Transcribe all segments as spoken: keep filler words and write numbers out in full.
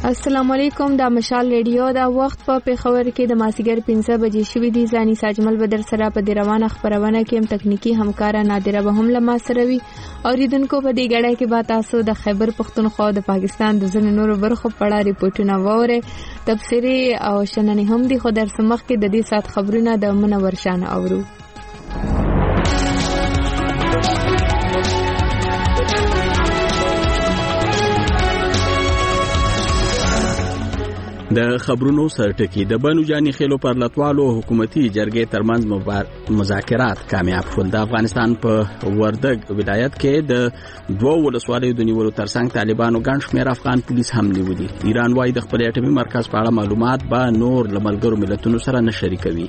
السلام علیکم. د مشال ریډیو دا وخت په پیښور کې د مازیګر پنځه بجې شوې دي. ځاني ساجمل بدر سره په دې روانه خبرونه کې هم تکنیکی همکارا نادره به هم لمه سره وي. اوریدونکو په دې غړای کې به تاسو د خیبر پختونخوا د پاکستان د ځینو نورو برخو په اړه ریپورتونه ووري. تفسیری او شننې هم دي، خو در سمخ کې د دې سات خبرونه د منور شان اورو. د خبرونو سرټکی د بنو جاني خېلو پر لټوالو حکومتي جرګې ترمنځ مذاکرات کامیاب شول. د افغانستان په وردګ ولایت کې د دوه ولسوالیو د نیولو ترڅنګ طالبانو ګڼ شمېر افغان پولیس هم نیولي. ایران وايي د خپل اټومي مرکز په اړه معلومات به نور له ملګرو ملتونو سره نه شریکوي.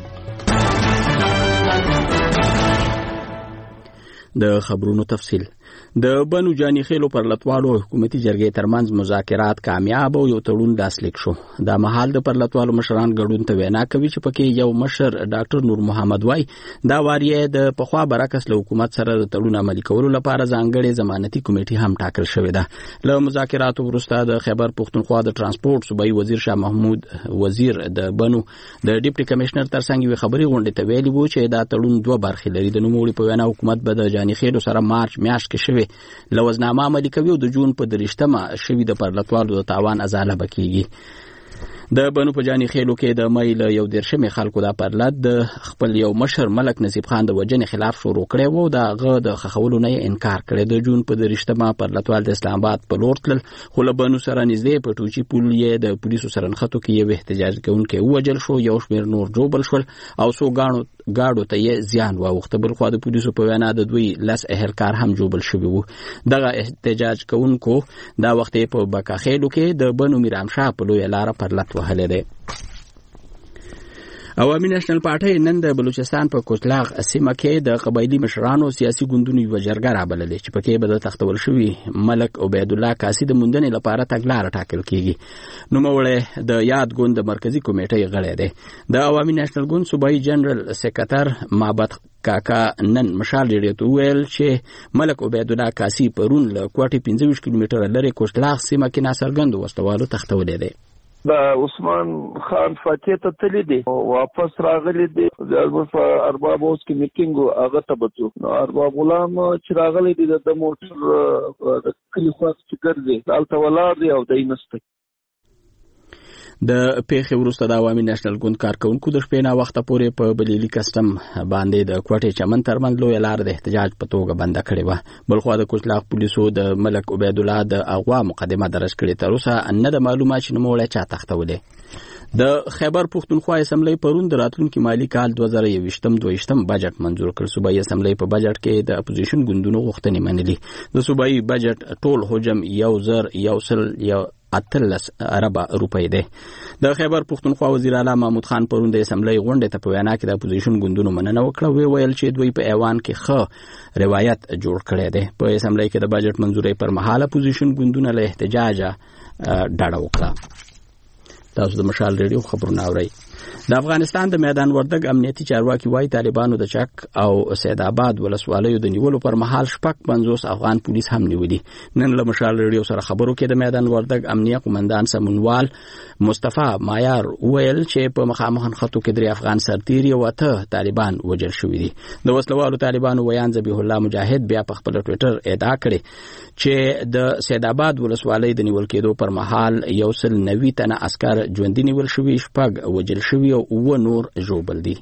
د خبرونو تفصیل. د بنو جاني خېلو پر لټوالو حکومتي جرګې ترمنځ مذاکرات کامیاب او یو تړون لاسلیک شو. د مهال د پر لټوالو مشران ګډون ته وینا کوي چې پکې یو مشر ډاکټر نور محمد وای دا واریه د پخوا برعکس له حکومت سره د تړون عملي کولو لپاره ځانګړې ضمانتي کمیټه هم ټاکل شوې ده. له مذاکراتو وروسته د خیبر پختونخوا د ترانسپورت صوبایي وزیر شاه محمود وزیر د بنو د ډیپټي کمشنر ترڅنګ یو خبري غونډه ته ویلي وو چې دا تړون دوه برخې لري. د نوموړي په وینا حکومت به د جاني خېلو سره مارچ میاشت کې شوی لوزنامه عملي کوي او د جون په درشتمه شوی د پرلطوالو د تاوان ازاله بکیږي. د بنو په جاني خېلو کې د مې له یو دیرشمې خلکو د پرلط د خپل یو مشر ملک نصیب خان د وجنې خلاف شروع کړی وو. د غ د خخولو نه انکار کړی. د جون په درشتمه پرلطوال د اسلام آباد په لور تل خو له بنو سره نږدې په ټوچي پول یې د پولیسو سره نښتو کې یو احتجاج کوونکی ووجل شو. یو شمېر نور جوبل شول او سو غاڼو گاډو ته یې زیان واوښته. بل خو د پولیسو په وینا د دوی لس اهلکار هم جوبل شوي وو. دغه احتجاج کوونکو دا وخت په بکاخېلو کې د بنو میرامشاه په لویه لاره پر لټ وهلی دی. عوامي نېشنل پارټۍ نن د بلوچستان په کوچلاغ سیمه کې د قبایلي مشرانو سیاسي ګوندونو یوه جرګه رابللې چې پکې به د تختول شوي ملک عبیدالله کاسي د موندنې لپاره تګلاره ټاکل کیږي. نوموړی د یاد ګوند د مرکزي کمیټې غړی دی. د عوامي نېشنل ګوند صوبایي جنرال سکرټر مابد کاکا نن مشال ریډیو ته ویل چې ملک عبیدالله کاسي پرون له کوټې پنځه ویشت کیلومتره لرې کوچلاغ سیمه کې ناڅرګندو وسلوالو تختولی دی. دا عثمان خان فاتح ته تللی دی، واپس راغلی دی. د ارباب اوس کې میټینګ هغه ته بچو نو ارباب غلام چې راغلی دی د موټر د کلی خواست چې ګرځي دلته ولاړ دی او دی نسته. د پیښې وروسته د عوامي نېشنل ګوند کارکونکو د شپې نه وخته پورې په بلیلي کسټم باندې د کوټې چمن ترمنځ لویه لاره د احتجاج په توګه بنده کړې وه. بلخوا د کوچلاغ پولیسو د ملک عبیدالله د اغوا مقدمه درج کړې. تر اوسه نه د معلومه چې نوموړی چا تختولی. د خیبر پختونخوا اسمبلی پرون د راتلونکي مالي کال دوه زره یوویشتم دویشتم بجټ منظور کړ. صوبایي اسمبلی په بجټ کې د اپوزیشن ګوندونو غوښتنې منلي. د صوبایي بجټ ټول حجم یو زر یو سل یو اتلس اربع روپۍ دی. د خیبر پختونخوا وزیر اعلی محمود خان پرون د اسمبلی غونډې ته په وینا کې د اپوزیشن ګوندونو مننه وکړه. وی ویل چې دوی په ایوان کې ښه روایت جوړ کړی دی. په اسمبلی کې د بجټ منظورۍ پر مهال اپوزیشن ګوندونه له احتجاجه ډډه وکړه. تاسو د مشال ریډیو خبرونه اورئ. د افغانستان د میدان وردګ امنیتي چارواکي وايي طالبانو د چک او سید آباد ولسوالیو د نیولو پر مهال شپږ پنځوس افغان پولیس هم نیولي. نن له مشال ریډیو سره خبرو کې د میدان وردګ امنیه قومندان سمونوال مصطفی مایار ویل چې په مخامخ نښتو کې درې افغان سرتیري او اته طالبان وژل شوي دي. د وسلوالو طالبانو ویان ذبیح الله مجاهد بیا په خپل ټویټر ادعا کړې چې د سید آباد ولسوالۍ د نیول کېدو پر مهال یو سل نوي تنه عسکر ژوندي نیول شوي، شپږ وژل شوي او اووه نور ژوبل دي.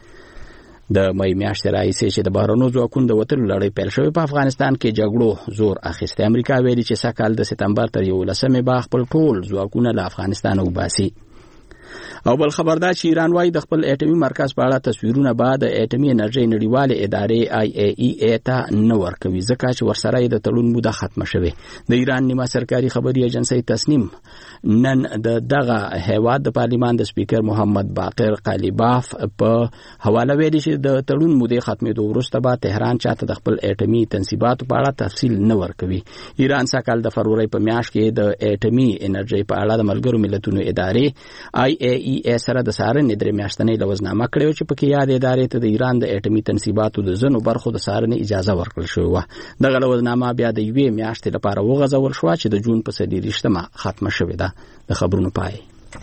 د مې میاشتې راهیسې چې د بهرنیو ځواکونو د وتلو لړۍ پیل شوې په افغانستان کې جګړو زور اخیستی. امریکا ویلي چې سږ کال د سپتمبر تر یولسمې به خپل ټول ځواکونه له افغانستانه وباسي. او بل خبردار چې ایران وايي د خپل اټومي مرکز په اړه تصویرونه بعد د اټومي انرژي نړیوالې ادارې آی ای ای ای ته نه ورکوي ځکه چې ورسره د تړون موده ختمه شوې. د ایران نیمه سرکاري خبري ایجنسي تسنیم نن د دغه هیواد د پارلیمان د سپیکر محمد باقر قالیباف په حواله ویلي چې د تړون موده ختمېدو وروسته به تهران چاته د خپل اټومي تنصیباتو په اړه تفصیل نه ورکوي. ایران سږ کال د فروری په میاشت کې د اټومي انرژي په اړه د ملګرو ملتونو ادارې آی ای ای ای سره د څارنې درې میاشتنۍ لوزنامه کړې چې پکې یاد ادارې ته د ایران د اټومي تنصیباتو د ځینو برخو د څارنې اجازه ورکړل شوې وه. دغه لوزنامه بیا د یوې میاشتې لپاره وغځول شوه چې د جون په څلېرویشتمه ختمه شوې ده. د خبرونو پای.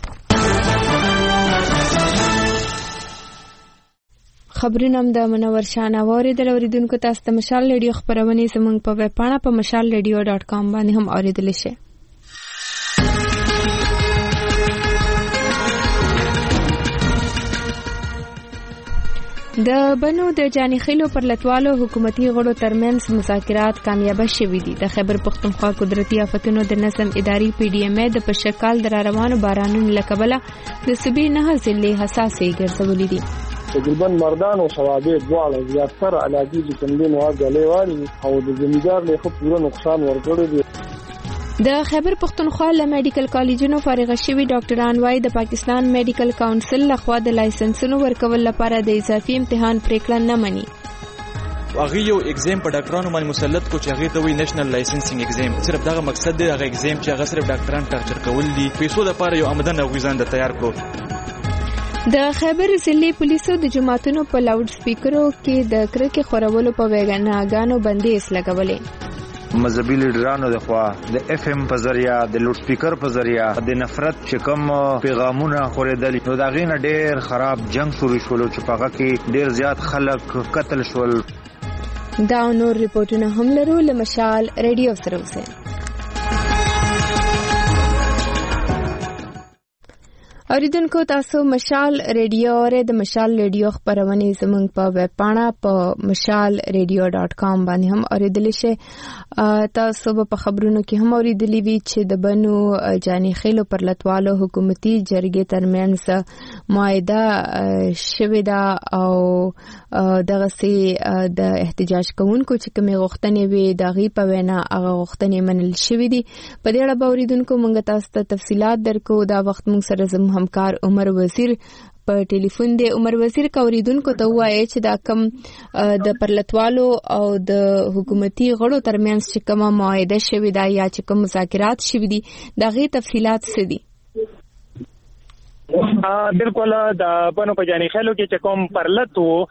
خبرونه هم د منور شاه اوریدل. اوریدونکو تاسو ته مشال ریډیو خبرونه زموږ په ویب پاڼه په مشال ریډیو ډاټ کام باندې هم اوریدل شي. د بنو د جانیخیلو پر لټوالو حکومتي غړو ترمنځ مذاکرات کامیاب شوي دي. د خیبر پختونخوا قدرتي آفتونو د نظم اداري پی ډی ایم ای د پشکال د روانو بارانونو لکبله د صوبې نه ضلعې حساسې ګرځولې دي. تقریبا مردان او شوابې دواړه زیاتره علاقې چې کوم دي نو غلې واري او د زمیندار له خو پوره نقصان ورکړی دی. د خیبر پختونخوا له میډیکل کالجونو فارغ شوي ډاکټران وايي د پاکستان میډیکل کونسل لخوا د لایسنسونو ورکول لپاره د اضافي امتحان پریکړه نه مني. هغه یو ایگزام په ډاکټرانو باندې مسلط کو چې هغه ته وی نېشنل لایسنسینګ ایگزام. صرف دغه مقصد دی، هغه ایگزام چې هغه صرف ډاکټران ټاکچر کول دي، پیسو لپاره یو آمدن او غوښتنه د تیار کړو. د خیبر ضلعي پولیسو د جماعتونو په لاوډ سپیکرو کې د کرکې خورولو په ویګناګانو بندیز لګولې. مذهبي لیډرانو د خوا د اف ام په ذریعہ د لوډ سپیکر په ذریعہ د نفرت چې کوم پیغامونه خورېدل نو دا غینه ډېر خراب جنگ شروع شول چې په هغه کې ډېر زیات خلک قتل شول. دا نور ریپورتونه هم لرو. لمشال ریډیو سره اوسئ. اوریدونکو تاسو مشال ریډیو اورئ. د مشال ریډیو خبرونه زموږ په ویب پاڼه په مشال ریډیو ډاټ کام باندې هم اوریدلی شئ. تاسو په خبرونو کې هم اوریدلی وي چې د بنو جانیخیلو پر لټوالو حکومتي جرګې ترمنځ معاهده شوې ده او دغه سي د احتجاج کوونکو چې کومې غوښتنې وي د غي په وینا هغه غوښتنې منل شوې دي. په دې اړه به اوریدونکو موږ تاسو ته تفصيلات درکو. دا وخت موږ سره زموږ همکار عمر وزیر په ټلیفون دی. عمر وزیر کوریدونکو ته وایي چې دا کم د پرلتوالو او د حکومتي غړو ترمنځ چې کومه معاهده شوې ده یا چې کوم مذاکرات شوي دي دا غي تفصيلات څه دي؟ بالکل د بنو په جانیخیلو کې چې کوم پرلت وو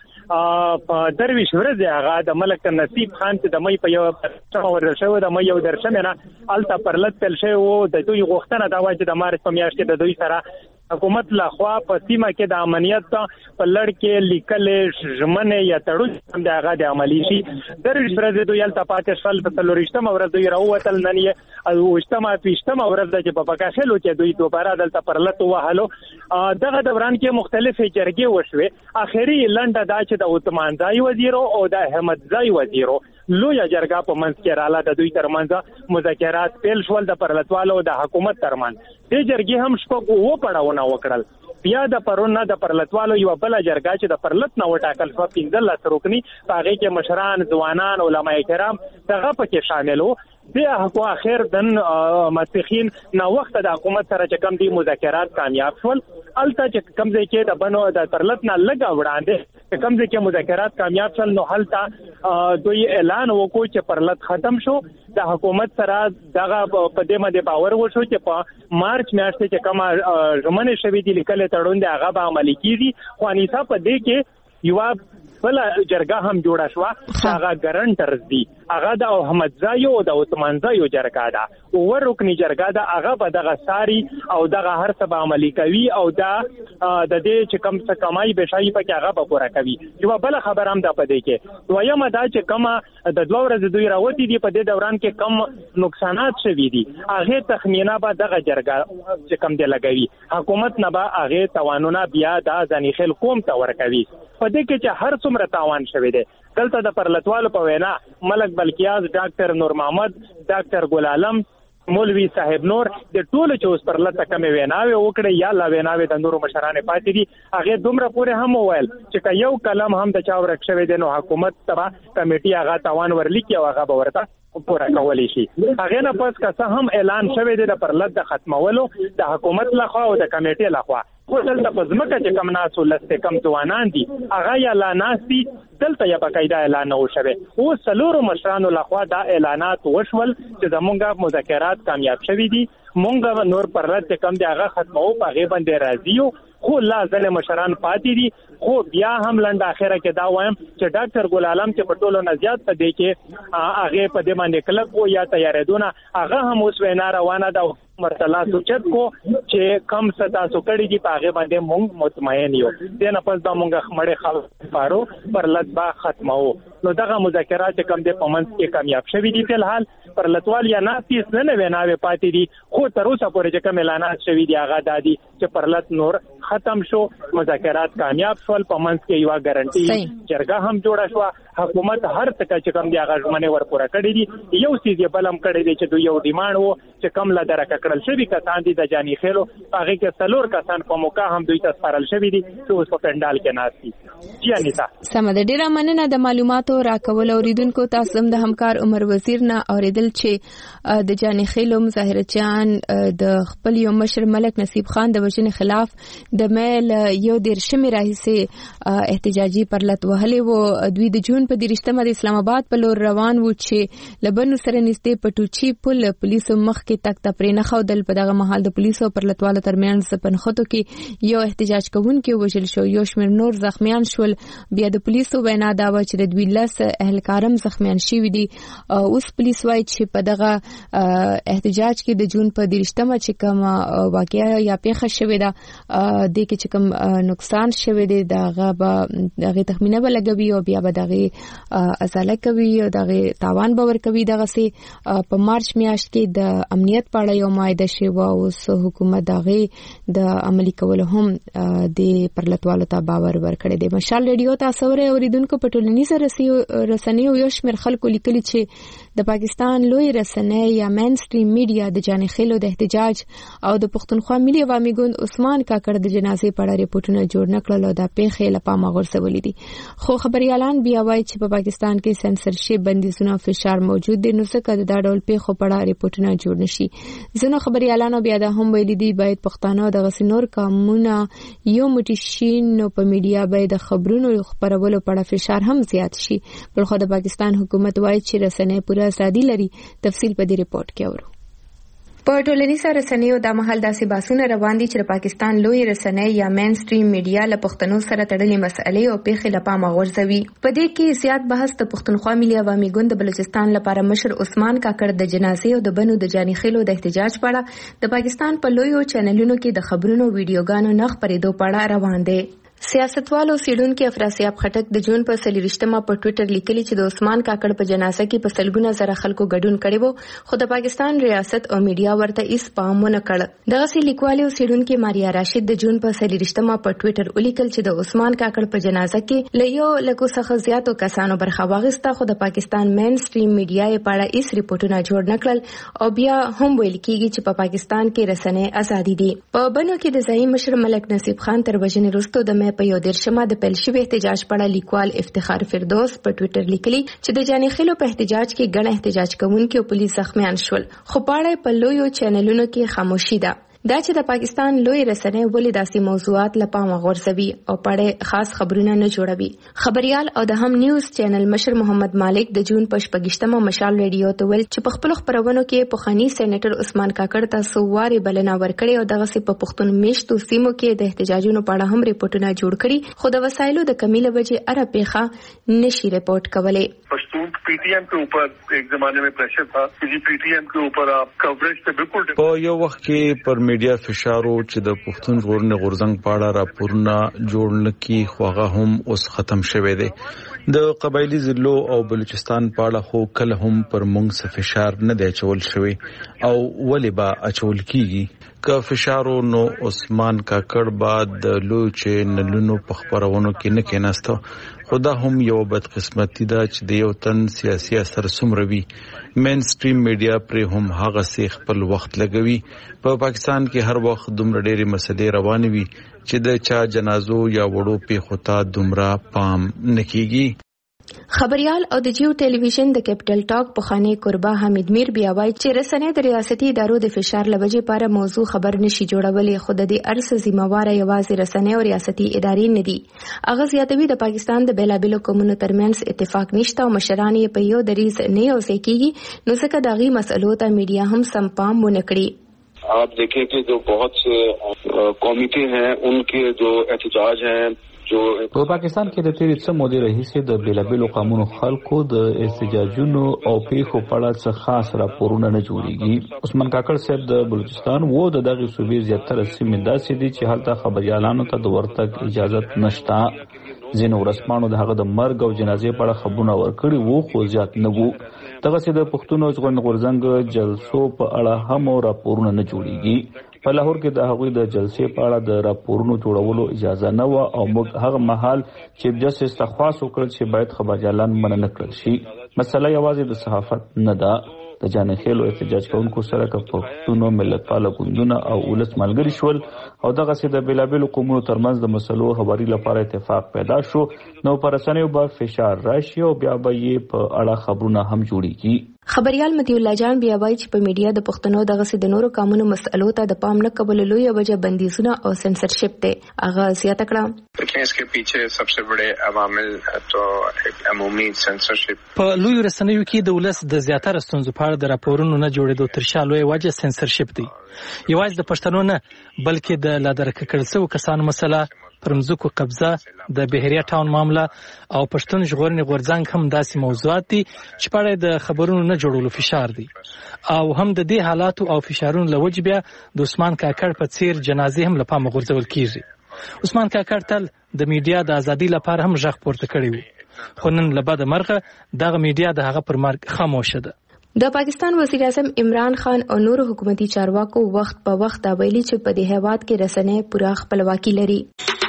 په درویش ورځ هغه د ملک نصیب خان چې د مې په یو څو ورځ شو د مې یو درشمه نه الته پرلت تل شو د دوی غوښتنه دا وایي چې د مارچ په میاشت کې د دوی سره حکومت لخوا په سیمه کې د امنیت په لړ کې لیکل ژمنه یا تړون هم د هغه د عملی شي. درویش ورځ دوی الته پاتې شل په څلورشتمه ورځ دوی راووتل نن یې او وشتمه پېشتمه ورځ د په پکاشلو کې دوی دوباره دلته پرلت وهلو. دغه دوران کې مختلفې جرګې وشوې. اخري لنډه دا چې د عثمان زای وزیرو او د احمد زای وزیرو لویا جرګه په منځ کې رااله د دوی ترمنځ مذاکرات پیل شول د پرلتوالو او د حکومت ترمنځ. دې جرګې هم شپږ و پړاوونه وکړل. بیا د پرونه د پرلتوالو یو بل جرګه چې د پرلت نه وټاکل شو پنځلس رکنی په هغه کې مشران ځوانان علما کرام دغه پکې شامل وو. د حقوق اخر دن مسیحین نو وخت د حکومت سره چې کوم دي مذاکرات کامیاب شول. الته چې کوم ځای کې د بنو د پرلت نه لګا وړاندې چې کوم ځای کې مذاکرات کامیاب شول نو هلته دوی اعلان وکړ چې پرلت ختم شو. د حکومت سره دغه په دې باندې باور وشو چې په مارچ میاشت کې کومه ژمنه شوې دي لیکل تړون دی هغه به عملي کیږي. خو انیسا په دې کې یو بل جرګه هم جوړه شو هغه ګرانټرز دي هغه د احمد زایو او د عثمان زایو جرګه ده. او رکنی جرګه ده هغه به دغه ساری او دغه هر څه به عملي کوي او دا د دې چې کم څه کمای به شي په کې هغه به پوره کوي. یو بل خبر هم ده په دې کې دویمه دا چې کومه د دوه ورځې دوی راوتی دي په دې دوران کې کم نقصانات شوي دي هغه تخمینه به دغه جرګه چې کم دی لګوي. حکومت نه به هغه توانونه بیا د ځانیخیل قوم ته ورکوي. په دې کې چې هر څومره تاوان شوی دی دلته د پرلتوالو په وینا ملک بلکیاز ډاکټر نور محمد ډاکټر ګل عالم مولوی صاحب نور د ټولو چې اوس پرلته کمې ویناوي وکړي یا لا ویناوي د نورو مشرانو پاتې دي هغه دومره پورې هم وویل چې یو کلم هم د چا ورک شوی دی نو حکومت تبا کمیټي هغه تاوان ورلیکي او هغه به ورته پورا کولی شي. هغه نه پس که څه هم اعلان شوی دی د پرلت د ختمولو د حکومت لخوا او د کمیټې لخوا خو دلته په ځمکه چې کم ناسو لسته کم ځوانان دي هغه یا لا ناسي دلته یا بقاعده اعلان نو شوه او سلورو مشرانو لخوا دا اعلانات وشول چې زمونږه مذاکرات کامیاب شوي دي مونږه نور پرلط کم دی هغه ختمو په غي باندې راځيو خو لا ځل مشران پاتې دي خو بیا هم لنډ اخره کې دا وایم چې ډاکټر ګل عالم چې په ټولو نزيات په دې کې هغه په دې باندې کلک وو یا تیارېدونه هغه هم اوس وینا روانه ده مرتلا سوچت کو چې کم ستا سوکړی دی پاغه باندې مونږ مطمئن یو دنه پس دا مونږه خمړې خل پارو پر لطبا ختمو نو دغه مذاکرات کم د پمنس کې کامیاب شوي دي فلحال پر لطوال یا ناتیس نه نه ویناوي پاتې دي خو تر اوسه پورې چې کوم اعلانات شوي دي هغه دادي چې پر لط نور ختم شو مذاکرات کامیاب شول پمنس کې یو ګارانټي جرګه هم جوړه شو حکومت هر څه چې کوم دی هغه ژمنه ورپوره کړې دي یو سیز یې بلم کړی دی چې دوی یو ډیماند وو چې کم لا درکه کړل شوی کسان دي د جانی خېلو هغه کې څلور کسان په موقع هم دوی ته سپارل شوی دي چې اوس په پندال کې ناشتي جی انیتا سمه ډیره مننه د معلوماتو راکول اوریدونکو تاسو د همکار عمر وزیر نه اوریدل چې د جانی خېلو مظاهرچیان د خپل یو مشر ملک نصیب خان د وجنې خلاف د میل یو ډیر شمه راهیسه احتجاجي پرلط وهلې وو دوی د جون په دیرشتمه د اسلام آباد په لور روان وو چې لبنو سره نږدې پټوچی پل پولیسو مخ کې تک تپرې نه خودل په دغه محل د پولیسو پر لټوالو ترمنځ پنخته کې یو احتجاج کوونکي وژل شو یو شمېر نور زخمیان شول بیا د پولیسو وینا دا و چې د دوی لس اهلکارم زخمیان شوي دي اوس پولیس وايي چې په دغه احتجاج کې د جون په دیرشتمه چې کوم واقعیا یا پیښه شوې ده د کې چې کوم نقصان شوی دی دغه به دغه تخمینه بلګوي او بیا به دغه ازاله کوي او دغه تاوان باور کوي دغه سي په مارچ میاشت کې د امنیت په اړه یو مایده شوه اوس حکومت دغه د عملی کول هم د پرلطوالو ته باور ورکړي دی مشال ریډیو تاسو ورې اوریدونکو په ټولنیزو رسنیو یو شمېر خلکو لیکلي چې د پاکستان لوی رسنۍ یا مین سټریم میډیا د جانی خېلو د احتجاج او د پښتونخوا ملي عوامي ګوند عثمان کاکړ د جنازې په اړه ریپورتونه جوړ نکړل او د پیښې لپاره غورځولې دي خو خبريالان بیا وایي چې په پاکستان کې سنسرشپ بندیزونه فشار موجود دي نو څنګه د دا ډول پیښو په اړه ریپورتونه جوړ نشي ځنو خبريالانو بیا د هم ویلي دي باید پښتانه د غسنور قانونا یو مټیشین نو په میډیا باید د خبرونو خبرولو په اړه فشار هم زیات شي بلخو د پاکستان حکومت وایي چې رسنۍ پوره ازادي لري تفصیل په دې ریپورت کې اورو په ټولنیزو رسنیو د محل داسې باسونه روان دي چې پاکستان لوی رسنۍ یا مین سټریم میډیا له پښتنو سره تړلې مسئلې او پیښې لپاره غورځوي په دې کې زیات بحث د پښتونخوا ملي عوامي ګوند د بلوچستان لپاره مشر عثمان کاکړ د جنازې او د بنو د جانی خېلو د احتجاج په اړه د پاکستان په لویو چینلونو کې د خبرونو ویډیوګانو نه خبرېدو په اړه روان دي سیاستوالو سیډونکو افراسیاب خټک د جون په سلیریشتمه په ټوئیټر لیکلي چې د عثمان کاکړ په جنازه کې په سلګونه زره خلکو ګډون کړي وو خو د پاکستان ریاست او میډیا ورته هیڅ پام ونه کړ دغه سي لیکوالو سیډونکو ماریا راشد د جون په سلیریشتمه په ټوئیټر ولیکل چې د عثمان کاکړ په جنازه کې لیو لکو څخه زیاتو کسانو برخه واغسته خو د پاکستان مین سټریم میډیا یې په اړه هیڅ ریپورتونه جوړ نکړل او بیا هم ویل کیږي چې په پاکستان کې رسنۍ ازادي دي په بنو کې د ځای مشر ملک نصیب خان تر وژنې وروسته د مې په یو دیرشمه د پیل شوی احتجاج په اړه لیکوال افتخار فردوس په ټوئیټر لیکلي چې د جانی خېلو په احتجاج کې ګڼ احتجاج کوونکي او پولیس زخمیان شول خو په اړه په لویو چینلونو کې خاموشي ده دا چې د پاکستان لوی رسنۍ ولې داسې موضوعات لپاره غورځوي او پړې خاص خبرونه نه جوړوي خبريال او د هم نیوز چینل مشر محمد مالک د جون په شپږشتمه مشال ریډیو ته ویل چې په خپل خبرونو کې پوخانی سېنیټر عثمان کاکړ ته سوواري بلنه ورکړي او دغه سي په پښتون میشتو سیمو کې د احتجاجونو په اړه هم ریپورتونه جوړ کړي خو د وسایلو د کمی له وجې اره پیښه نشي ریپورت کولای پښتون پی ټی ایم के ऊपर एक जमाने में प्रेशर था कि पी टी एम के ऊपर आप कवरेज ته بالکل په یو وخت کې پر میډیا فشارو چې د پښتون ژغورنې غورځنګ پاړه راپورونه جوړ نکي خوغه هم اوس ختم شوه دی د قبایلی ضلعو او بلوچستان پاړه خو کله هم پر مونږ څه فشار نه دی چول شوی او ولې با اچول کیږي که فشارو نو عثمان کاکړ بعد د لوی چینلونو په خبرونو کې نه کېناسته خدا هم یو بد قسمتي ده چې د یو تن سیاسي اثر سمروي مین سټریم میډیا پر هم هغه سي خپل وخت لګوي په پا پاکستان کې هر وخت دومره ډېری مسلې روان وي چې د چا جنازو یا وړو په خطا دومره پام نکېږي خبريال او د جیو ټلویزیون د کیپټل ټاک پخوانی قربا حمید میر بیا وایي چې رسنۍ د ریاستي ادارو د فشار لوجې لپاره موضوع خبر نشي جوړولې، خو د دې ارث ذمہواره یوازې رسنۍ او ریاستي ادارې نه دي. هغه زیاتوي د پاکستان د بیلابیلو قومونو ترمنځ اتفاق نشته او مشران یې په یو دریځ نه یوځای کیږي، نو ځکه د هغې مسئلو ته میډیا هم سم پام ونه کړي. आप देखें कि जो बहुत से कमेटी हैं उनके जो एहतजाज हैं په پاکستان کې د تیرې څه مودې راهیسې د بیلابیلو قومونو خلکو د احتجاجونو او پیښو په اړه څه خاص راپورونه نه جوړیږي. عثمان کاکړ صاحب د بلوچستان و د دغه صوبې زیاتره سیمې داسې دي چې هلته خبريالانو ته د ورتګ اجازه نشته. ځینو ورسپانو د هغه د مرګ او جنازې په اړه خبرونه ورکړي وو، خو زیات نه وو. دغه سي د پښتون ژغورنې غورځنګ جلسو په اړه هم راپورونه نه جوړیږي. په لاهور کې د هغوی د جلسې په اړه د راپورونو جوړولو اجازه نه و او موږ هغه مهال چیف جسټس تخواس وکړ چې باید خبريالان مننه کړل شي. مسله یوازې د صحافت نه ده. د جانخېلو احتجاج کوونکو سره که پښتون ملتپاله ګوندونه او ولس ملګري شول او دغه سي د بیلابیلو قومونو ترمنځ د مسلو خبري لپاره اتفاق پیدا شو، نو پر رسنیو به فشار راشي او بیا به یې په اړه خبرونه هم جوړیږي. خبريال متي الله جان بیا وایي چې په میډیا د پښتنو دغه سي د نورو قومونو مسئلو ته د پام نه کولو لوی وجه بندیزونه او سنسرشپ دی. هغه زیاته کړه لیکن اس کے پیچھے سب سے بڑے عوامل تو عمومی سنسرشپ. په لوی رسنیو کې د ولس د زیاتره ستونزو په اړه د راپورونو نه جوړېدو تر شا لوی وجه سنسرشپ دی. یوازې د پښتنو نه بلکې د لادرکه کړل شوو کسانو مسله، پر مځکو قبضه، د بهریا ټاون معامله او پښتون ژغورنې غورځنګ هم داسې موضوعات دي چې په اړه د خبرونو نه جوړولو فشار دی. او هم د دې حالاتو او فشارونو له وجې بیا د عثمان کاکړ په څیر جنازې هم له پامه غورځول کیږي. عثمان کاکړ تل د میډیا د ازادۍ لپاره هم غږ پورته کړی و، خو نن له بده مرغه دغه میډیا د هغه پر مرګ خاموشه ده. د پاکستان وزیر اعظم عمران خان او نور حکومتي چارواکو وخت په وخت دا ویلي چې په دې هیواد کې رسنۍ پوره خپلواکي لري.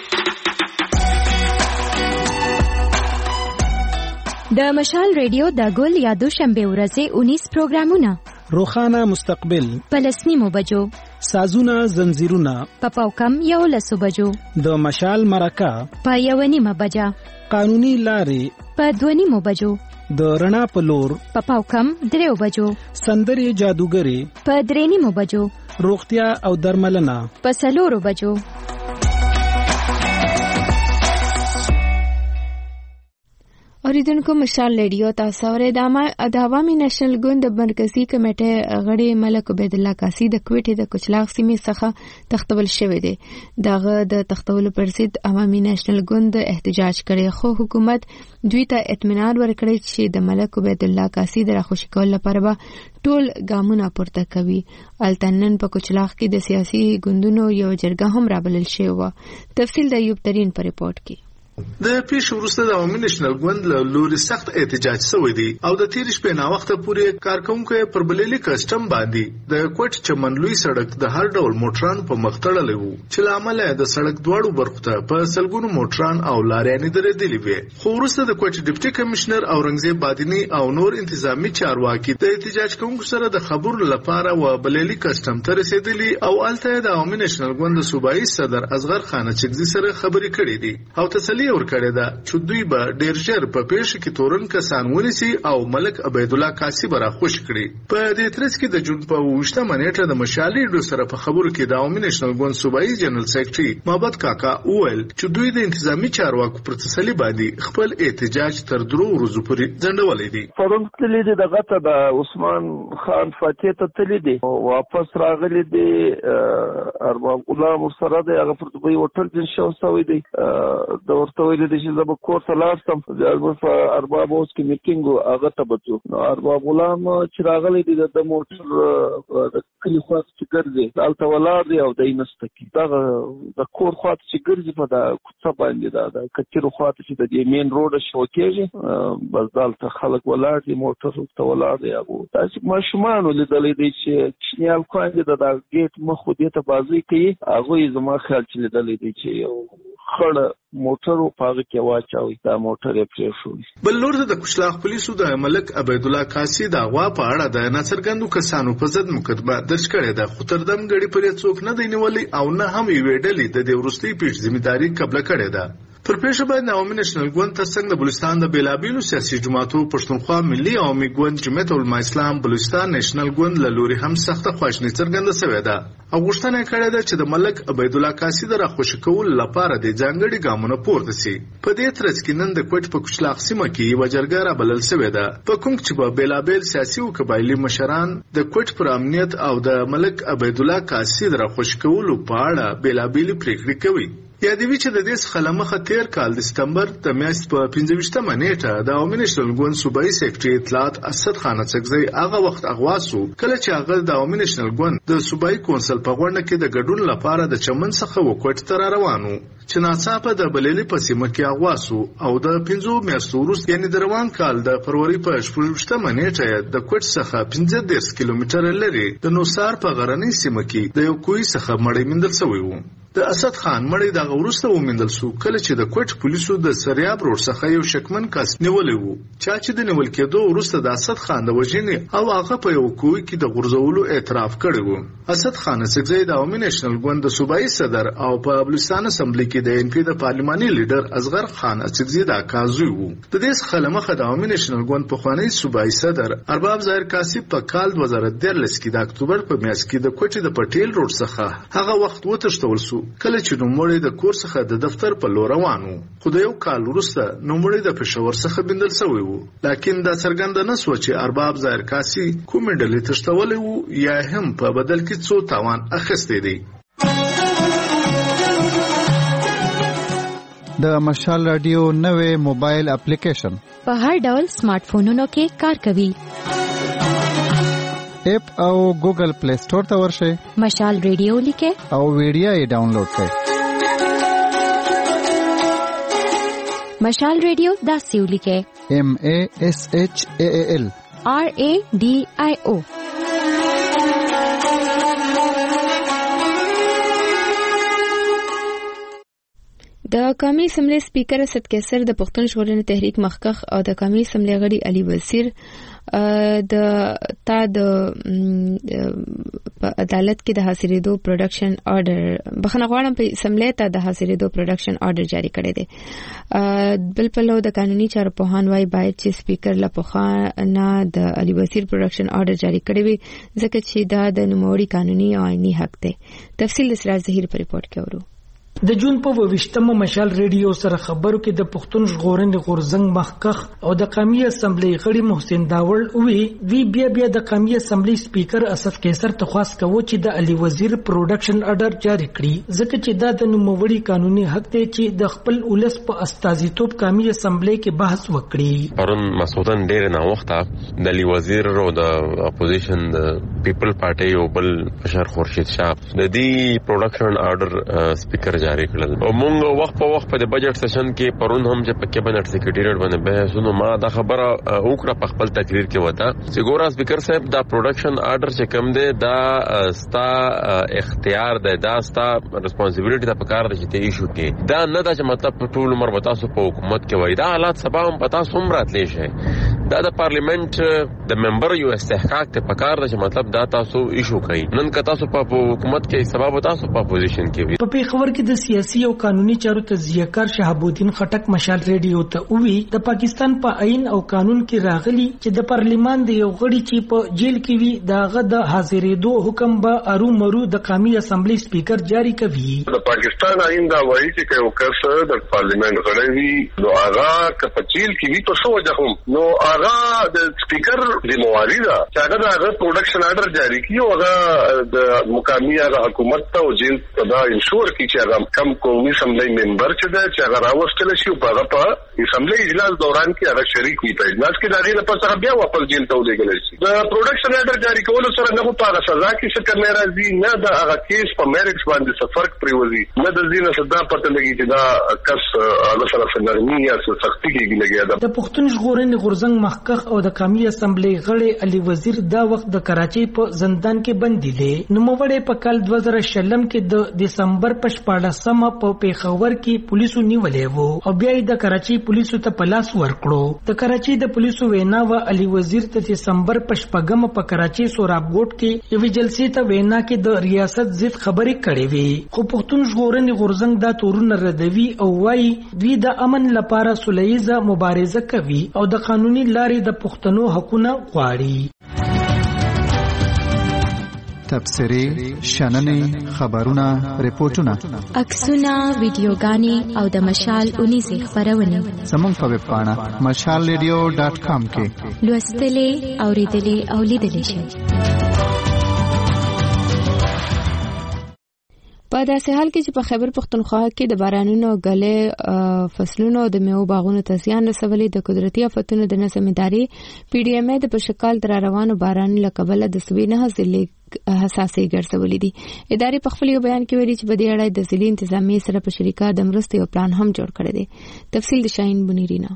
د مشال ریډیو د ګل یا دوشنبه ورځې اونیس پروګرامونه: روخانه مستقبل په لسنیمو بجو، سازونه زنجیرونه په پاوکم یو لسو بجو، د مشال مرکه په یو نیمه بجه، قانوني لارې په دوه نیمو بجو، د رڼا په لور په پاوکم دریو بجو، سندرې جادوګري په درې نیمو بجو، روغتیا او درملنه په څلورو بجو. اوریدونکو مشال ریډیو تاسو اورئ. د عوامي نېشنل ګوند د مرکزی کمیټې غړي ملک عبید الله کاسي د کوټې د کوچلاغ سیمې څخه تختول شوی دی. دغه د تختولو پر ضد عوامي نېشنل ګوند احتجاج کړي، خو حکومت دوی ته اطمینان ورکړی چې د ملک عبید الله کاسي د راخوشي کولو لپاره به ټول ګامونه پورته کوي. التنن په کوچلاغ کې د سیاسي ګوندونو یو جرګه هم رابلل شوی و. تفصیل د ایوب ترين په ریپورت کې. د پیښو وروسته د عوامي نېشنل ګوند له لوري سخت احتجاج شوی دی او د تیر شپې نا وخت پورې کارکونکو پر بلیلي کسټم باندې د کوټ چمن لوی سړک د هر ډول موټران په مختړلې وو چې لامل د سړک دواړو برخو ته په سلګونو موټران او لارې درېدلې وي. خو وروسته د کوټ ډیپټي کمشنر اورنګزیب بادینی او نور انتظامی چارواکي د احتجاج کوونکو سره د خبرو لپاره و بلیلي کسټم ته رسیدلی او الته د عوامي نېشنل ګوند صوبایي صدر اصغر خان چغزي سره خبرې کړې دي او تسلی ورکړی ده چې دوی به ډیر ژر په پیښه کې تورن کسان ونیسي او ملک عبید الله کاسي برا خوش کړي. په دې ترڅ کې د جون په وشته منېټه د مشالي ډو سره په خبرو کې د عوامي نېشنل ګوند صوبایي جنرال سیکریټري محمد کاکا وویل چې دوی د انتظامی چارواکو پر تسلی باندې خپل احتجاج تر درو ورځې پورې ځنډولې دي. پرون تللی دی دغه ته د عثمان خان فاتح ته تللی دی واپس راغلی دی ارباب غلام سره دی هغه پر دوی هوټل جن شو سوی دی د ورته ویل دي چې زما کور ته لاړ سم د ارباب اوس کې میټینګ هغه ته بچو نو ارباب غلام چې راغلی دی د موټر د کلی خواص چې ګرځي الته ولاړ دی او دای نسته کې دا د کور خواص چې ګرځي په دا کوڅه باندې دا د کچرو خواص چې د مین روډ شو کېږي بس دالته خلک ولاړ دي موټر ته ولاړ دی هغه تاسو ماشومان لیدلې دي چې چنیال خواندې د ګیټ مخ دې ته بازی کوي هغه زما خیال چې لیدلې دي چې یو خړ موټر او پاغه کې واچوي دا موټر یې پرې شو. بل لور د کوچلاغ پولیسو د ملک عبید الله کاسي د غوا په اړه د ناڅرګندو کسانو په ضد مقدمه درج کړې ده خو تر دم غړي پرې څوک نه دی نیولې او نه هم یې ویډلې د دې ورستي پیښ ځمېداري قبل کړې ده. پر پیښه باندې عوامي نېشنل ګوند ترڅنګ د بلوچستان د بیلابیلو سیاسي جماعتو پښتونخوا ملي عوامي ګوند جمعیت العلماء اسلام بلوچستان نېشنل ګوند له لوري هم سخته خواشیني څرګنده شوې ده او غوښتنه کړې ده چې د ملک عبید الله کاسي د راخوشي کولو لپاره د ځانګړي ګامونه پورته شي. په دې ترڅ کې نن د کوټ په کوچلاق سیمه کې یو جرګه رابلل شوې ده په کوم چې په بیلابیل سیاسي او قبایلي مشران د کوټ پر امنیت او د ملک عبید الله کاسي د راخوشي کولو په اړه بیلابیل پریکړې کوي. یادوي چې د دې څخه لمخه تیر کال د سپتمبر د میاشتې په پنځه ویشتمه نیټه د عوامي نېشنل ګوند صوبایي سیکرټري اطلاعات اسد خان اڅکزی هغه وخت اغوا سو کله چې هغه د عوامي نېشنل ګوند د صوبایي کونسل په غونډه کې د ګډون لپاره د چمن څخه وکوټ ته روانو چې ناڅاپه د بلېلې په سیمه کې اغوا سو او د پنځو میاشتو وروسته یعنې د روان کال د فروری په شپږ ویشتمه نیټه د کوټ څخه پنځه دېرش کیلومتره لرې د نوسار په غرنۍ سیمه کې د یو کوی څخه مړی موندل شوی و. د اسد خان مړی دغه وروسته وموندل شو کله چې د کوټ پولیسو د سریاب روډ څخه یو شکمن کس نیولی و چا چې د نیول کېدو وروسته د اسد خان د وژنې او هغه په یو کوی کې د غورځولو اعتراف کړی و. اسد خان اڅکزی د عوامي نېشنل ګوند د صوبایي صدر او په بلوچستان اسمبلی کې د ان پی د پارلماني لیډر اصغر خان اڅکزی د اکازوی و. د دې څخه لمخه د عوامي نېشنل ګوند پخوانی صوبایي صدر ارباب ظاهر کاسي په کال دوه زره دیارلس کې د اکتوبر په میاشت کې د کوټې د پټیل روډ څخه هغه وخت وتښتول شو کله چې نوموړی د کور څخه د دفتر په لور روان و. خو د یو کال وروسته نوموړی د پېښور څخه بندل شوی و لکن دا څرګنده نه سوه چې ارباب ظاهر کاسي کومې ډلې تښتولی و یا هم په بدل کې څو تاوان اخیستی دی. د مشال رادیو نوې موبایل اپلیکیشن په هر ډول سمارټ فونونو کې کار کوي. اپ او ګوګل پلی سٹور ته ورشئ مشال ریډیو لیکه او ویډیو یې ډاونلوډ کړئ. مشال ریډیو داسې ولیکئ ایم ا اس ایچ ا ال آر ا ډي آی او. د قومي اسمبلی سپیکر اسد کیسر د پښتون ژغورنې تحریک مخکخ او د قومي اسمبلی غړي علي وزیر د تا د عدالت کې د حاصلېدو پروډکشن آرډر بخنه غواړم په اسمبلی ته د حاصلېدو پروډکشن آرډر جاری کړی دی. بل پلو د قانوني چارو پوهان وايي باید چې سپیکر له پخوا نه د علي وزیر پروډکشن آرډر جاری کړی وي ځکه چې دا د نوموړي قانوني او عیني حق دی. تفصیل د سراج ظهیر په ریپورت کې اورو. د جون په وشتمه مشال ریډیو سره خبرو کې د پښتون ژغورنې غورځنګ مخکخ او د قومي اسمبلی غړي محسن داول وی وی بیا بیا د قومي اسمبلی سپیکر اسد کیسر ته خواست کوي چې د علي وزیر پروډکشن آرډر جاری کړي ځکه چې دا د نوموړي قانوني حق دی چې د خپل ولس په استازیتوب قومي اسمبلی کې بحث وکړي. پرون مسعودن ډېر نه وخته د علي وزیر او د اپوزیشن د پیپل پارټي او بل بشر خورشید شاه د دې پروډکشن آرډر سپیکر جاری کړل او موږ وخت په وخت په د بجټ سیشن کې پرون هم چې په کابینټ سیکریټریټ باندې بحثونه ما دا خبره وکړه په خپل تقریر کې وته چې ګور سپیکر صاحب دا پروډکشن آرډر چې کوم دی دا ستا اختیار دی دا ستا ریسپانسیبিলিټي ته پکار دی چې ته ایشو کې دا نه دا چې مطلب ټول عمر وتا سو په حکومت کې وای دا حالات سبا هم پتا سوم راتلی شي دا د پارلیمنت د ممبر یو استحقاق ته پکار دی چې مطلب دا تاسو ایشو کوي نن که تاسو په حکومت کې سبب تاسو په اپوزیشن کې وي. په پیښور کې د سیاسي او قانوني چارو تجزیه‌کار شهاب الدین خټک مشال ریډیو ته وی د پاکستان په آئین او قانون کې راغلي چې د پارلیمان د یو غړي چې په جیل کې وي داغه د حاضرېدو حکم به ارو مرو د قومي اسمبلی سپیکر جاری کوي. د پاکستان آئین دا وایي چې یو کس د پارلیمنت غړی وي نو هغه که په جیل کې وي په څه وجه هم نو هغه د سپیکر ذمہواری ده چې هغه د پروډکشن آرډر جاری کړي او هغه د مقامی حکومت ته او جیل ته دا انشور کړي چې هغه کم قومي اسمبلی ممبر چې دا چې هغه راوستل شي په هغه په اسمبلی اجلاس دوران کې هغه شریک وي په اجلاس کې دا غیر په سره بیا واپس جیل ته ولېږل شي. د پروډکشن آرډر جاری کولو سره نه په هغه سزا کې څه کمی راځي نه د هغه کیس په میرټس باندې څه فرق پریوزي نه د ځینې صدا پته لګي چې دا کس هغه سره نرمي یا سختي کېږي لګي. د پښتون ژغورنې غورځنګ مخکخ او د قومي اسمبلی غړي علي وزیر دا وخت د کراچۍ په زندان کې بندي دي. نوموړی په کال دوه زره شلم کې د دسمبر په شپاړسمه په پیښور کې پولیسو نیولې وو او بیا یې د کراچۍ پولیسو ته په لاس ورکړو. د کراچۍ د پولیسو وینا و علي وزیر ته دسمبر په شپږمه په کراچۍ سوراب ګوټ کې یوې جلسې ته وینا کې د ریاست ضد خبرې کړې وي، خو پښتون ژغورنې غورځنګ دا تورونه ردوي او وايي دوی د امن لپاره سوله مبارزه کوي او د قانوني لارې د پښتنو حقونه غواړي. تبصرې، شننې، خبرونه، ریپورتونه، عکسونه، ویډیوګانې او د مشال اونیزې خپرونې زموږ په ویب پاڼه مشال ریډیو ډاټ کام کې لوستلې، اورېدلې او لیدلې شئ. په داسې حال کې چې په خیبر پښتونخوا کې د بارانونو غلې فصلونو د میوو باغونو ته زیان رسولي، د قدرتي آفتونو د نظم ادارې پی ډي ایم د پشکال در روانو بارانونو له کبله د صوبې نه ضلع حساسې ګرځولې دي. ادارې په خپل یو بیان کې ویلي چې په دې اړه د ضلع انتظامیې سره په شریکه د مرستې یو پلان هم جوړ کړی دی. تفصیل د شاهین بنیرینا.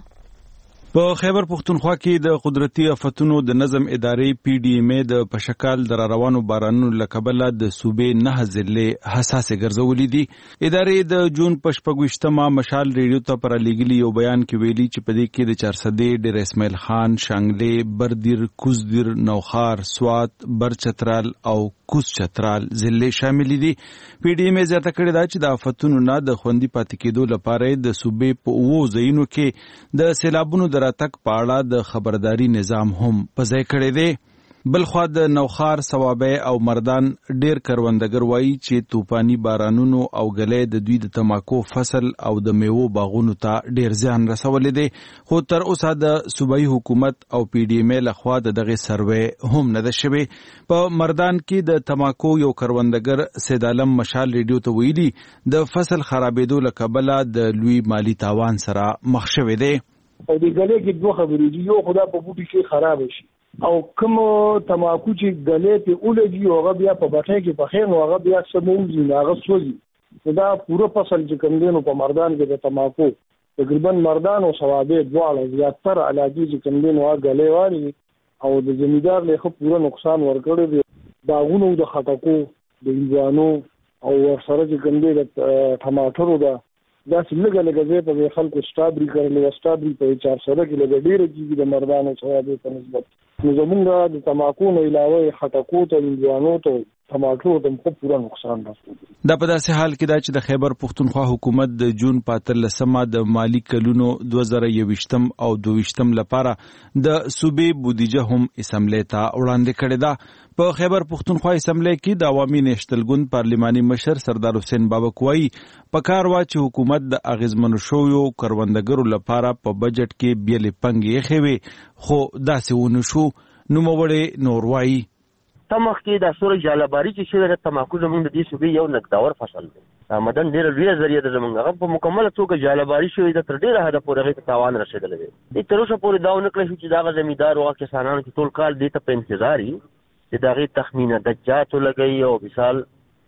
په خیبر پختونخوا کې د قدرتي آفتونو د نظم ادارې پی ډي ایم د پشکال در روانو بارانونو له کبله د صوبې نه ضلع حساسې ګرځولې دي. ادارې د جون په شپږویشتمه مشال ریډیو ته پر لېږلي یو بیان کې ویلي چې په دې کې د چارسدې، ډېر اسماعیل خان، شانګلې، بردیر، کوزدیر، نوخار، سوات، برچترال او کوز چترال ضلع شامل دي. پی ډي ایم زیاته کړې ده چې د آفتونو نه د خوندي پاتې کېدو لپاره د صوبې په اوو ځایونو کې د سیلابونو د راتګ په اړه د خبرداري نظام هم په ځای کړی دی. بلخوا د نوخار، صوابۍ او مردان ډیر کروندګر وایي چې طوفاني بارانونو او غلې د دوی د تماکو فصل او د میوو باغونو ته ډیر زیان رسولی دی، خو تر اوسه د صوبایي حکومت او پی ډي ایم لخوا د دغه سروې هم نه ده شوی. په مردان کې د تماکو یو کروندګر سید عالم مشال ریډیو ته ویلي د فصل خرابېدو له کبله د لوی مالی تاوان سره مخ شوی دی. او د غلې کې دوه خبرې دي، یو خدا په بوټي کې خراب شي او کوم تماکو چې غلې په اولګي او هغه بیا په بټه کې په خیر او هغه بیا سموږي هغه سوځي. دا پوره فصل چې کوم دینو په مردان کې د تماکو تقریبا مردان او صوابۍ دواړه زیاتره علاقې چې کوم دینو هغه غلې واري او د زمیندار له خو پوره نقصان ورکړي دي. باغونو د خټکو، د انځانو او ورسره چې کوم دي د ټماټرو دا دا څنګه لګځي په خلکو سټابري کړل او سټابري په چار سره کې لګ ډیره کیږي د مردان او صوابۍ په نسبت. نو زمونږ د تماکو نه علاوه خټکو ته، انځانو ته، ټماټرو ته هم پوره نقصان رسوي. دا په داسې حال کې دا چې د خیبر پختونخوا حکومت د جون په اتلسمه د مالی کلونو دوه زره یوویشتم او دویشتم لپاره د صوبې بودیجه هم اسمبلی ته وړاندې کړې ده. په خیبر پختونخوا اسمبلی کې د عوامي نېشنل ګوند پارلماني مشر سردار حسین بابک وایي پکار وا چې حکومت د اغیزمنو شویو کروندګرو لپاره په بجټ کې بیلې پنګې ایښې وي، خو داسې ونه شو. نوموړی نور وایي تمخ کې د سورې جالباری چې شوی د تماکو زموږ د دې صوبې یو نقداور فصل دی. آمدن ډېره لویه ذریعه ده زموږ، هغه په مکمله توګه جالباری شوې ده، تر ډېره حده پورې هغې ته تاوان رسېدلی دی. دې تر اوسه پورې دا ونه کړی شو چې د هغه زمیندار او هغه کسانانو چې ټول کال دې ته په انتظار وي چې د هغې تخمینه دجاتو لګوي او مثال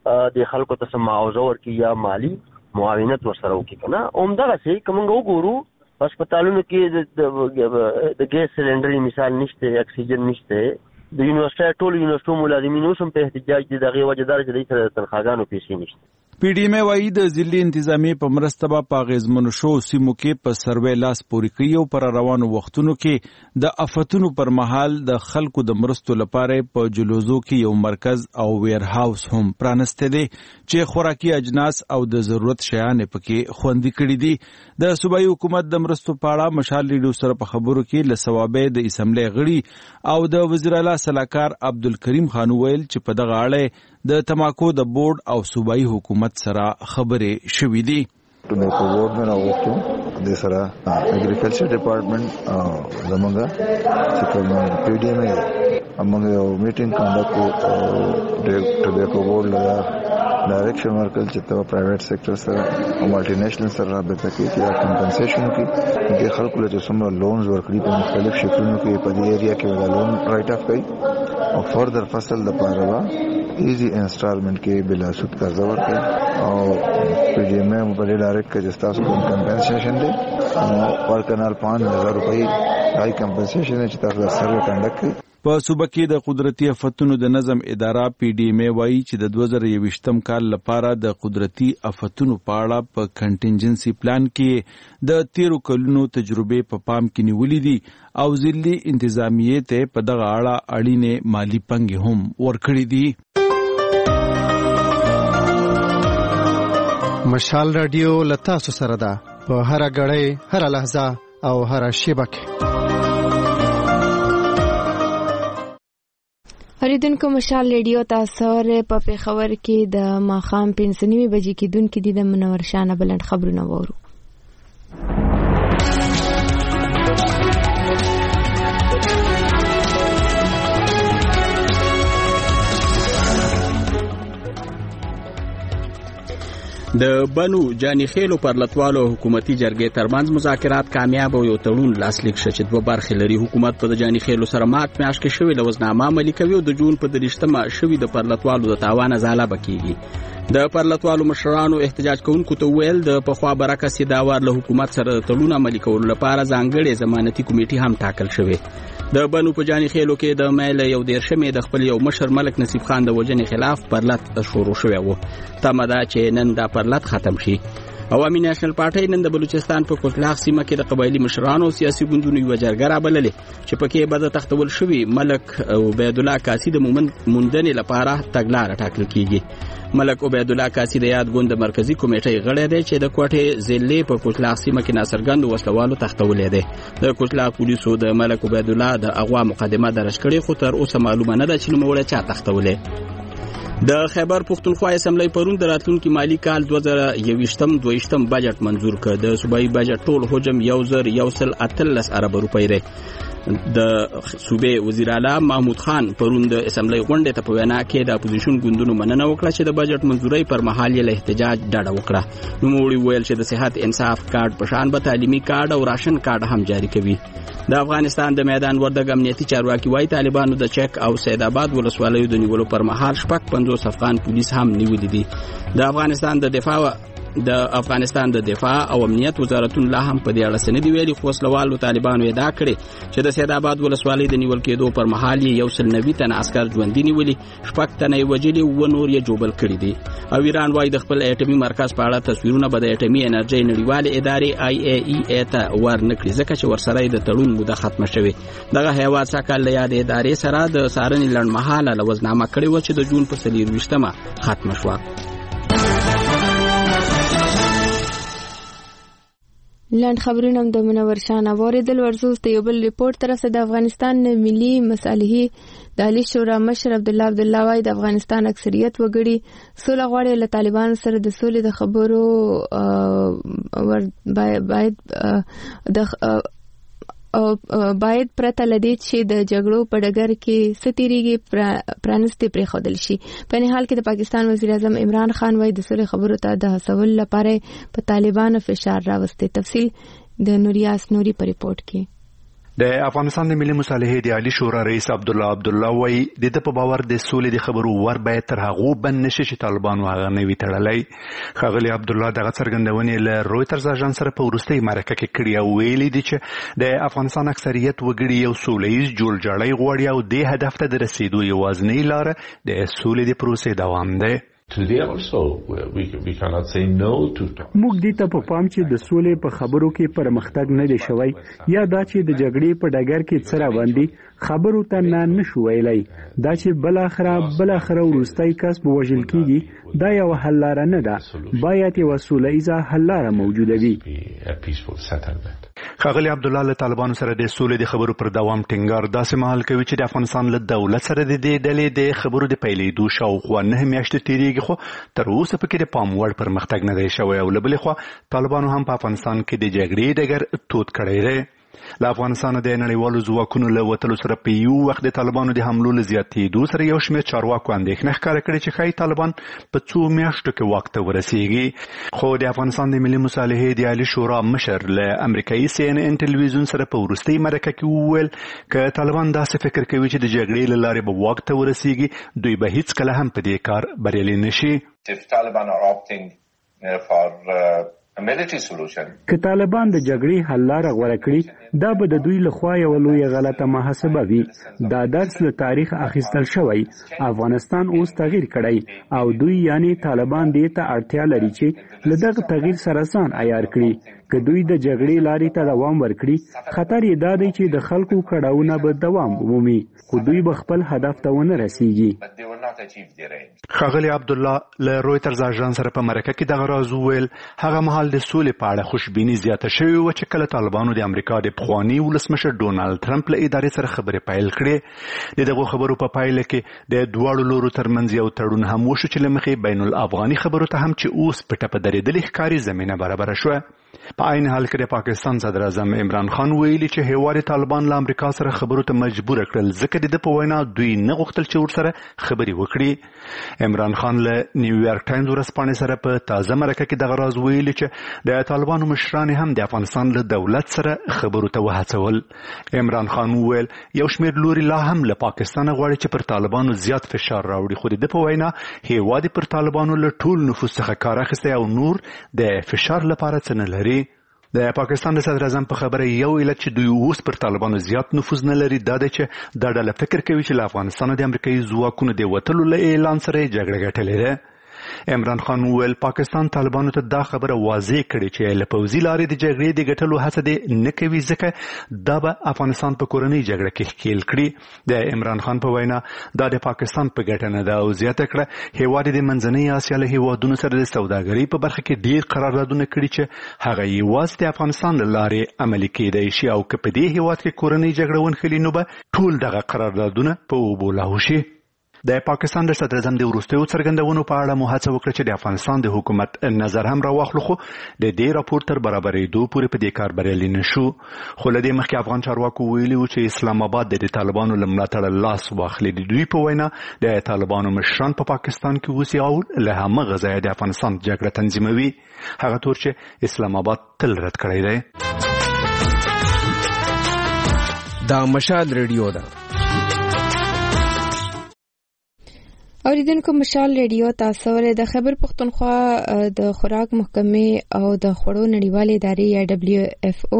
د خلکو ته څه معاوضه ورکړي یا مالي معاونت ورسره وکړي که نه. همدغسې که موږ وګورو په هسپتالونو کې د ګیس سلنډر مثال نشته، اکسیجن نشته. د یونیورسټۍ ټول یونیورسټو ملازمین اوس هم په احتجاج دي، د هغې وجه دا ده چې دوی سره د تنخواګانو پیسې نشته. پی ډي ایم وایي د ضلعي انتظامیې په مرسته به په اغېزمنو شوو سیمو کې په سروې لاس پورې کوي او پر روانو وختونو کې د آفتونو پر مهال د خلکو د مرستو لپاره په جلوزو کې یو مرکز او ویر هاوس هم پرانستی دی چې خوراکي اجناس او د ضرورت شیان پکې خوندي کړي دي. د صوبایي حکومت د مرستو په اړه مشال ریډیو سره په خبرو کې له صوابۍ د اسمبلی غړي او د وزیر اعلی سلاکار عبدالکریم خان ویل چې په دغه اړه د تماکو د بورډ او صوبایي حکومت سره خبرې شوې دي. ټماکو بورډ نه راوغوښتو د سره اګریکلچر ډپارټمنټ زمونږ چې کوم پی ډي ایم موږ یو میټینګ کنډکټ کړو د ټماکو بورډ لپاره ډایرکشن ورکړل چې ته پرایویټ سېکټر سره او مالټي نېشنل سره رابطه کوي چې کمپنسیشن کوي د خلکو له څومره لونز ورکړي په مختلف شکلونو کې په دې ایریا کې ولا لون رائټ اف کوي او فردر فصل لپاره ایزی انسټالمنٹ کې بلا سود قرضه ورکړي او پی ډي ایم په دې ډایرکټ کې چې تاسو کوم کمپنسیشن دی او پر کانال پانچ هزار روپۍ هاي کمپنسیشن چې تاسو سره کنډک په صوبه کې د قدرتي آفتونو د نظم اداره پی ډی ایم وایي چې د دوه زره یوویشتم کال لپاره د قدرتي آفتونو په اړه په کنټینجنسي پلان کې د تیرو کلونو تجربې په پام کې نیولې دي او ځلې انتظامیې ته په دغه اړه اړینې مالی پنګې هم ورکړې دي. مشال رادیو لتا سره ده په هر غړې هر لحظه او هر شیبه کې. اوریدونکو مشال ریډیو تاسو په پیښور کې د ماخام پنځنیمه بجې کې دن کې د منور شانه بلند خبرونه وورو. د بنو جانی خېلو پر لټوالو حکومتي جرګې ترمنځ مذاکرات کامیاب او یو تړون لاسلیک شو چې دوه برخې لري. حکومت په جانی خېلو سره مات میاشت کې شوی لوزنامه عملي کوي او د جون په درشتمه شوی د پر لټوالو د تاوان ازاله بکیږي. د پر لټوالو مشرانو احتجاج کوونکو ته ویل د پخوا برکه سیداوار له حکومت سره تړون عملي کولو لپاره ځانګړې ضمانتي کمیټه هم ټاکل شوې. د بنو په جانی خېلو کې د مایل یو دیرشمې د خپل یو مشر ملک نصیب خان د وجنې خلاف پر لټ شروع شوی و. تمدا چې نن د پر لټ ختم شي. عوامي نېشنل پارټي نن د بلوچستان په کوټلاخ سیمه کې د قبایلی مشرانو او سیاسي ګوندونو یو جرګه رابللې چې پکې به د تختول شوی ملک عبید الله کاسی د موندنې لپاره تګلارې ټاکل کیږي. ملک عبید الله کاسی د یاد ګوند مرکزی کمیټې غړی دی چې د کوټې ضلع په کوټلاخ سیمه کې ناصرګند وسلوالو تختولې دی. د کوټلاخ پولیسو د ملک عبید الله د اغوا مقدمه درج کړې خو تر اوسه معلومه نه ده چې نوموړی چا تختولې. د خیبر پښتونخوا اسمبلی پرون د راتلونکي مالی کال دوه زره یوویشتم دویشتم بجټ منظور کړ. د صوبایي بجټ ټول حجم یو زر یو سل اتلس ارب روپۍ دی. د صوبې وزیر اعلی محمود خان پرون د اسمبلی غونډې ته په وینا کې د اپوزیشن ګوندونو مننه وکړه چې د بجټ منظورۍ پر مهال یې له احتجاج ډډه وکړه. نوموړي ویل چې د صحت انصاف کارت په شان به تعلیمي کارت او راشن کارت هم جاری کوي. د افغانستان د میدان وردګ امنیتي چارواکي وايي طالبانو د چک او سید آباد ولسوالیو د نیولو پر مهال شپږ پنځوس افغان پولیس هم نیولي دي. د افغانستان د دفاع د افغانستان د دفاع او امنیت وزارتون لا هم په دې اړه سندې ویلي خو وسلوالو طالبانو ادعا کړې چې د سید آباد ولسوالۍ د نیول کېدو پر مهال یو سل نوي تنه عسكر ژوندي نیولي، شپږ تنه یې وژلي او نور یې جوبل کړي دي. او ایران وايي د خپل اټومي مرکز په اړه تصویرونه به د اټومي انرژي نړیوالې ادارې آی ای ای ته ورنکړي ځکه چې ورسره د تړون موده ختمه شوې. دغه هیواد څخه له یاد ادارې سره د سارنې لړمحاله لوزنامه کړې و چې د جون په څلرویشتمه ختمه شوه. لاند خبرونه د منور شانه واردل ورزوز ته یو بل ریپورت ترسه د افغانستان ملي مصالحې د علی شورا مشر عبد الله عبد الله وايي د افغانستان اکثریت وګړي سوله غواړي له طالبانو سره د سولې د خبرو باید د او باید پرته لدی چې د جګړو په ډګر کې ستیریږي پرانستي پرې خودل شي. په نه حال کې د پاکستان وزیر اعظم عمران خان وايي د سولې خبرو ته د هڅول لپاره په طالبانو فشار راوستي. تفصیل د نوریاس نوري په ریپورت کې. د افغانستان د ملي مصالحې د عالی شورا رئیس عبد الله عبد الله وايي د په باور د سولې د خبرو ور باید تر هغه بند نشي چې طالبان هغه نه وي تړلای. خغلی عبد الله دغه څرګندونې له رويټرز اژانس سره په ورستۍ مرکه کې کړی او ویلي دي چې د افغانستان اکثریت وګړي یو سولهییز جوړجاړی غواړي او د هدف ته د رسیدو یوازینۍ لار د سولې د پروسې دوام دی. موږ دې ته په پام چې د سولې په خبرو کې پرمختګ نه دی شوی یا دا چې د جګړې په ډګر کې څه روان خبرو ته نه نشو ویلای. دا چې بل اخره بل اخره ورستای کس به وژل کیږي دا یو حل لاره نه ده، باید یو سولهییزه حل لاره موجوده وي. خغلی عبد الله له طالبانو سره د سولې د خبرو پر دوام ټینګار داسې مهال کوي چې د افغانستان له دولت سره د دې ډلې د خبرو د پیلېدو شاوخوا نه میاشتې تیریږي خو تر اوسه پکې د پام وړ پرمختګ نه دی شوی او له بلې خوا طالبانو هم په افغانستان کې د جګړې ډګر تود کړی دی. له افغانستان د نړیوالو ځواکونو له وتلو سره په یو وخت د طالبانو د حملو له زیاتېدو سره یو شمېر چارواکو اندېښنه ښکاره کړې چې ښایي طالبان په څو میاشتو کې واک ته ورسېږي. خو د افغانستان د ملي مصالحې د عالی شورا مشر له امریکایي سی ان ان ټلویزیون سره په وروستۍ مرکه کې وویل که طالبان داسې فکر کوي چې د جګړې له لارې به واک ته ورسېږي دوی به هیڅکله هم په دې کار بریالي نشي. If Taliban are opting uh, for uh, که طالبان د جګړې حل لاره غوره کړي دا به د دوی لخوا یو لوی غلطه محاسبه وي. دا درس له تاریخ اخیستل شوی. افغانستان اوس تغییر کړی او دوی یعنی طالبان دې ته اړتیا لري چې له دغه تغییر سره ځان عیار کړي. که دوی د جګړې لارې ته دوام ورکړي خطر یې دا دی چې د خلکو کړاوونه به دوام ومومي خو دوی به خپل هدف ته ونه رسیږي. ښاغلی عبدالله له رویترز اژانس سره په مرکه کې دغه راز وویل هغه مهال د سولې په اړه خوشبیني زیاته شوې وه چې کله طالبانو د امریکا د پخواني ولسمشر ډونالډ ټرمپ له ادارې سره خبرې پیل کړې. د دغو خبرو په پایله کې د دواړو لورو ترمنځ یو تړون هم وشو چې له مخې بین الافغاني خبرو ته هم چې اوس په ټپه درېدلې ښکاري زمینه برابره شوه. په عین حال کې د پاکستان صدر اعظم عمران خان ویلي چې هیواد طالبان له امریکا سره خبرو ته مجبور کړل ځکه د ده په وینا دوی نه غوښتل چې ورسره خبرې وکړي. عمران خان له نیویارک ټایمز ورځپاڼې سره په تازه مرکه کې دغه راز ویلي چې د طالبانو مشران هم د افغانستان له دولت سره خبرو ته وهڅول. عمران خان وویل یو شمېر لوري لا هم له پاکستان غواړي چې پر طالبانو زیات فشار راوړي خو د ده په وینا هیواد پر طالبانو له ټول نفوذ څخه کار اخیستی او نور د فشار لپاره څه نه لري. د پاکستان د صدر اعظم په خبره یو علت چې دوی اوس پر طالبانو زیات نفوذ نه لري دا دی چې دا ډله فکر کوي چې له افغانستان د امریکایي ځواکونو د وتلو له اعلان سره یې جګړه ګټلې ده. عمران خان وویل پاکستان طالبانو ته دا خبره واضح کړې چې له پوځي لارې د جګړې د ګټلو هڅه دې نه کوي ځکه دا به افغانستان په کورنۍ جګړه کې ښکیل کړي. د عمران خان په وینا دا د پاکستان په ګټه نه ده او زیاته کړه هیواد د منځنۍ اسیا له هیوادونو سره د سوداګرۍ په برخه کې ډیر قراردادونه کړي چې هغه یوازې د افغانستان له لارې عملي کېدای شي او که په دې هیواد کې کورنۍ جګړه ونښلي نو به ټول دغه قراردادونه په اوبو لاهو شي. د پاکستان د صدر اعظم د وروستیو څرګندونو په اړه مو هڅه وکړه چې د افغانستان د حکومت نظر هم راواخلو خو د دې راپور تر برابرېدو پورې په دې کار بریالي نه شو. خو له دې مخکې افغان چارواکو ویلي وو چې اسلام آباد د طالبانو له ملاتړه لاس واخلي. د دوی په وینا د طالبانو مشران په پاکستان کې اوسي او له همغه ځایه د افغانستان جګړه تنظیموي هغه تور چې اسلام آباد تل رد کړی دی. دا مشال ریډیو ده. اوریدونکو مشال ریډیو تاسو ولې د خیبر پختونخوا د خوراک محکمې او د خوړو نړیوالې ادارې یا دبليو اف او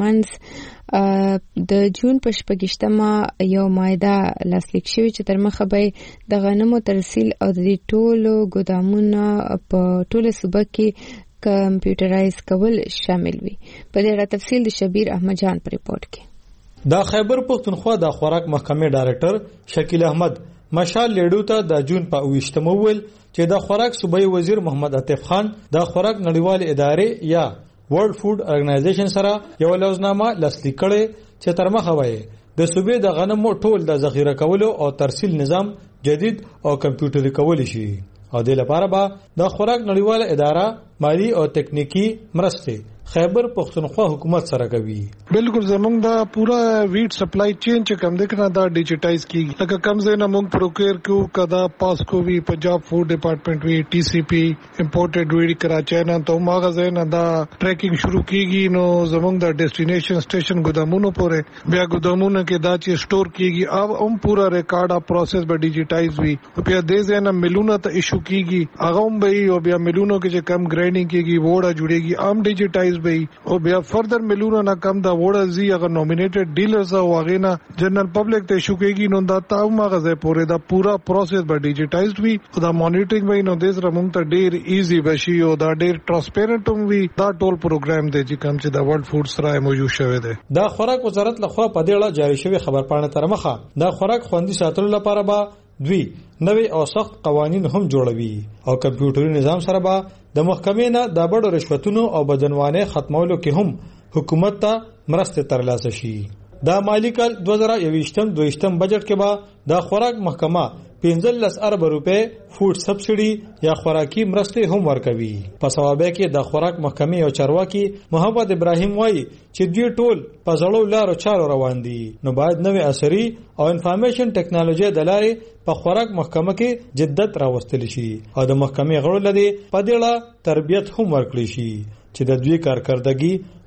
ترمنځ د جون په شپږشتمه یو معاهده لاسلیک شوې چې تر مخه به د غنمو ترسیل او د ټولو ګودامونو په ټوله صوبه کې کمپیوټرایز کول شامل وي. په دې اړه تفصیل د شبیر احمد جان په ریپورت کې. د خیبر پختونخوا د خوراک محکمې ډایرکټر شکیل احمد مشال لیډو ته د جون په اوویشتمه ویل چې د خوراک صوبایي وزیر محمد عطیف خان د خوراک نړیوالې ادارې یا ورلد فود ارګنایزیشن سره یو لوزنامه لاسلیک کړي چې تر مخه وایي د صوبې د غنمو ټول د ذخیره کولو او ترسیل نظام جدید او کمپیوټري کول شي او د لپاره به د خوراک نړیواله اداره مالی او تکنیکی مرسته خیبر پختونخوا حکومت سره کوي. بالکل زمونږ دا پورا ویټ سپلای چین چې کم دکنه دا ډیجیټایز کیږي لکه کم زینه مونږ پروکیر کو کدا پاسکو وی پنجاب فوډ ډپارټمنټ وی ټي سی پی امپورټډ وی کراچۍ نه ته ماغه زینه دا ټریکینګ شروع کیږي نو زمونږ دا ډیسټینیشن سټیشن ګودامونو پورې بیا ګودامونو کې دا چې سٹور کیږي اب هم پورا ریکارډ اپ پروسس به ډیجیټایز وی بیا دې زینه ملونه ته ایشو کیږي هغه هم به او بیا ملونو کې چې کم ګرینډینګ کیږي وړه جوړيږي عام ډیجیټایز او بیا فردر ملونه نه کم دا وړه زی هغه نومینیټډ ډیلرز او هغه نه جنرال پبلک ته شو کېږي نو دا تاو ماغه پورې دا پورا پروسس به ډیجیټایزډ وي او دا مانیټرینګ وي نو د زره مونږ ته ډیر ایزی بشي او دا ډیر ټرانسپیرنٹ هم وي دا ټول پروګرام دی چې کوم چې دا ورلد فود سره موجود شوی دی. دا خوراک وزارت لخوا په دې اړه جاری شوی خبرپاڼه تر مخه دا خوراک خوندي ساتلو لپاره به دوی نوې او سخت قوانين هم جوړوي او کمپیوټري نظام سره به د محکمې نه د بډو رشوتونو او بدنوانه ختمولو کې هم حکومت ته مرسته ترلاسه شي. دا مالی کال دوه زره یوویشتم دویشتم بجټ کې به د خوراک محکمه پنځلس ارب روپے فود سبسیډي یا خوراکي مرسته هم ورکوي. په ثوابه کې د خوراک محکمې او چارواکي محمد ابراهیم وایي چې دوی ټول په ځړو لارو چارو روان دي نو باید نوې عصري او انفارمیشن ټیکنالوژي د لارې په خوراک محکمه کې جدت راوستل شي او د محکمې غړو لدی په دې اړه تربیت هم ورکړي شي چې د دوی کارکردګي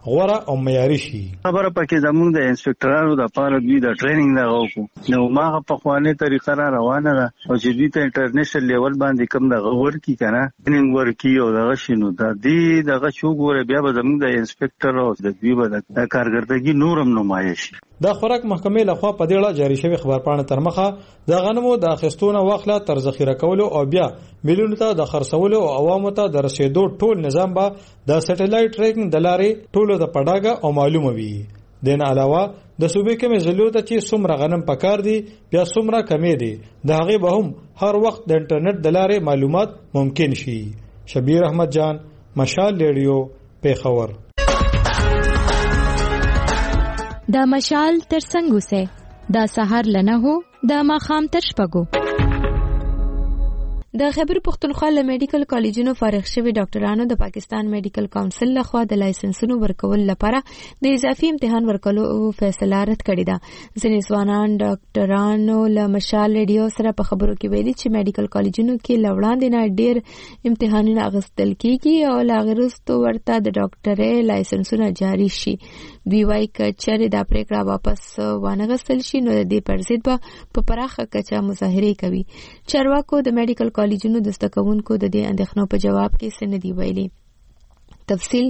غوړه او معیاري شي. خبره پکې زموږ د انسپکټرانو د پاره دوی د ټریننګ دا وکړو نو ماغه په خوانه طریقه را روانه ده او چې دوی ته انټرنیشنل لیول باندې کوم د غور کی کنه ټریننګ ورکی او دغه شنو دا دی دغه شو ګوره بیا به زموږ د انسپکټر او د دوی به د کارګردګي نورم نمایش. د خوراک محکمې لخوا په دې اړه جاری شوی خبرپاڼه تر مخه د غنمو د اخیستونو واخله تر ذخیره کولو او بیا ملیونو ته د خرڅولو او عوامو ته د رسیدو ټول نظام به د سټلایټ ټریکینګ د لارې ټولو د پډاګه او معلومه وي. دین علاوه د صوبې کې مزلو ته چې څومره غنم پکار دي بیا څومره کمی دي د هغه به هم هر وخت د انټرنیټ د لارې معلومات ممکن شي. شبیر احمد جان، مشال ریډیو، پیښور. دا مشال تر څنګه سه دا سحر لنه هو دا ماخام تر شپګو. د خیبر پختونخوا له میډیکل کالجونو فارغ شوي ډاکټرانو د پاکستان میډیکل کونسل لخوا د لایسنسونو ورکول لپاره د اضافي امتحان ورکولو فیصله رد کړې ده. ځینې ځوانان ډاکټرانو له مشال ریډیو سره په خبرو کې ویلي چې میډیکل کالجونو کې له وړاندې نه ډېر امتحانونه اخیستل کیږي او له هغې وروسته ورته د ډاکټرۍ لایسنسونه جاري شي. دوی وایي که چېرې دا پرېکړه واپس وانغستل شي نو د دې پر ضد به په پراخه کچه مظاهرې کوي. چارواکو د میډیکل کالجونو د زده کوونکو د دې اندېښنو په جواب کې څه نه دي ویلي. تفصیل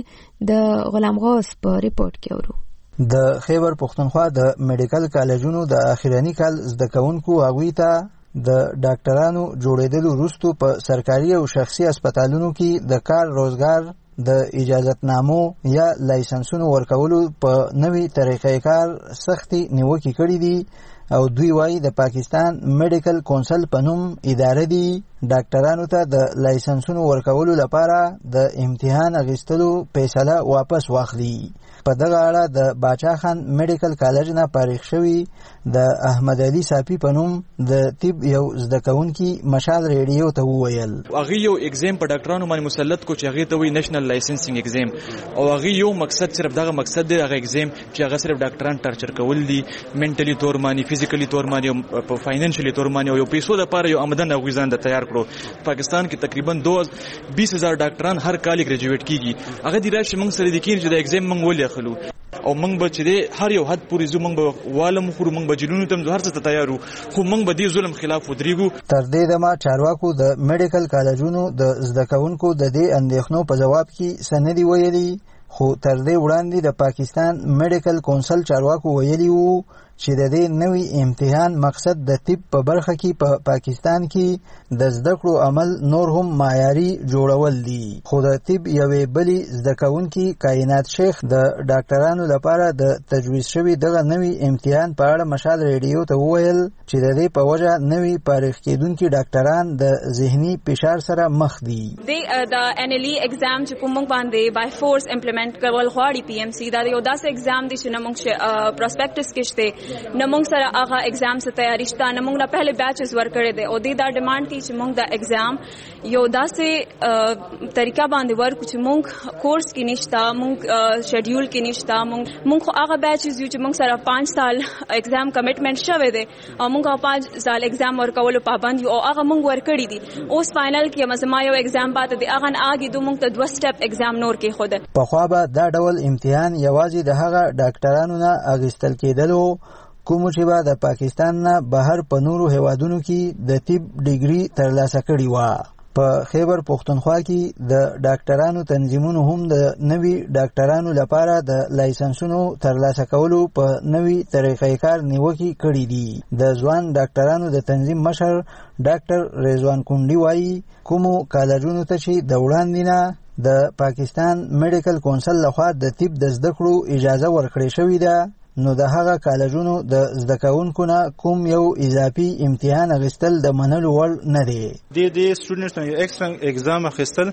د غلام غوث په ریپورت کې اورو. د خیبر پختونخوا د میډیکل کالجونو د اخیرنی کال زده کوونکو هغوی ته د ډاکټرانو جوړېدلو وروسته په سرکاري او شخصي هسپتالونو کې د کار روزګار د اجازتنامو یا لایسنسونو ورکولو په نوې طریقې کار سختي نیوکې کړې دي او دوی وايي د پاکستان میډیکل کونسل په نوم اداره دي ډاکټرانو ته د لایسنسونو ورکولو لپاره د امتحان اخیستلو فیصله واپس واخلي. په دغه اړه د باچا خان میډیکل کالج نه فارغ شوي د احمد علي صافي په نوم د طب یو زده کوونکي مشال ریډیو ته وویل هغه یو ایگزام په ډاکټرانو باندې مسلط کو چې هغه ته وی نېشنل لایسنسینګ ایگزام او هغه یو مقصد صرف دغه مقصد دی هغه ایگزام چې هغه صرف ډاکټران ټارچر کول دي منټلی تور مانی فزیکلی تور مانی او په فاینانشلی تور مانی او یو پیسو لپاره یو آمدن غوښتنه د تیار کړو. پاکستان کې تقریبا بیس هزار ډاکټران هر کال ګریجویټ کیږي هغه د راشي موږ سره د کېږي چې د ایگزام موږ ولې خلو او موږ به چې هر یو حد پورې زو موږ به والم خو موږ به جنونو تم هر څه تیارو خو موږ به دې ظلم خلاف ودرېګو. تر دې دمه چارواکو د میډیکل کالجونو د زده کوونکو د دې اندېښنو په جواب کې څه نه دي ویلي خو تر دې وړاندې د پاکستان میډیکل کونسل چارواکو ویلي وو چې د دې نوي امتحان مقصد د طب په برخه کې په پا پاکستان کې د زده کړو عمل نور هم معیاري جوړول دي. خو د طب یوې بلې زده کوونکي کائنات شیخ د ډاکټرانو لپاره د تجویز شوي دغه نوي امتحان په اړه مشال ریډیو ته وویل چې د دې په وجه نوي فارغ کېدونکي ډاکټران د ذهني فشار سره مخ دي. د ان ال ای ایگزام چې کوم باندې بای فورس امپلیمنٹ کول غواړي پی ام سی دا یو داسې ایگزام دی چې موږ پروسپیکټس کې شته نه موږ سره هغه ایگزام سره تیاری شته نه موږ نه پهله بیچز ورکړی دی او دې دا ډیمانډ کی چې موږ دا ایگزام یو داسې طریقه باندې ورکو چې موږ کورس کې نشته موږ شیډیول کې نشته موږ موږ خو هغه بیچز یو چې موږ سره پانچ سال ایگزام کمټمنټ شوی دی او موږ پانچ سال ایگزام ورکولو پابند یو او هغه موږ ورکړی دي اوس فائنل کې مزما یو ایگزام پاتې دی هغه آګي دوه موږ ته دوه سټپ ایگزام نور کې خود په خو به دا ډول امتحان یوازې د هغه ډاکټرانو نه اغوستل کېدلو کوم چې به د پاکستان نه بهر په نورو هیوادونو کې د طب ډیګري ترلاسه کړې وه. په خیبر پختونخوا کې د ډاکټرانو تنظیمونو هم د نوي ډاکټرانو لپاره د لایسنسونو ترلاسه کولو په نوي طریقې کار نیوکې کړې دي. د ځوان ډاکټرانو د تنظیم مشر ډاکټر رضوان کونډي وایي کومو کالجونو ته چې د وړاندې نه د پاکستان میډیکل کونسل لخوا د طب د زده کړو اجازه ورکړې شوې ده نو د هغه کالجونو د زده کوونکو نه کوم یو اضافي امتحان اخیستل د منلو وړ نه دی. د دې سټوډنټس نه ایکسترا ایگزام اخیستل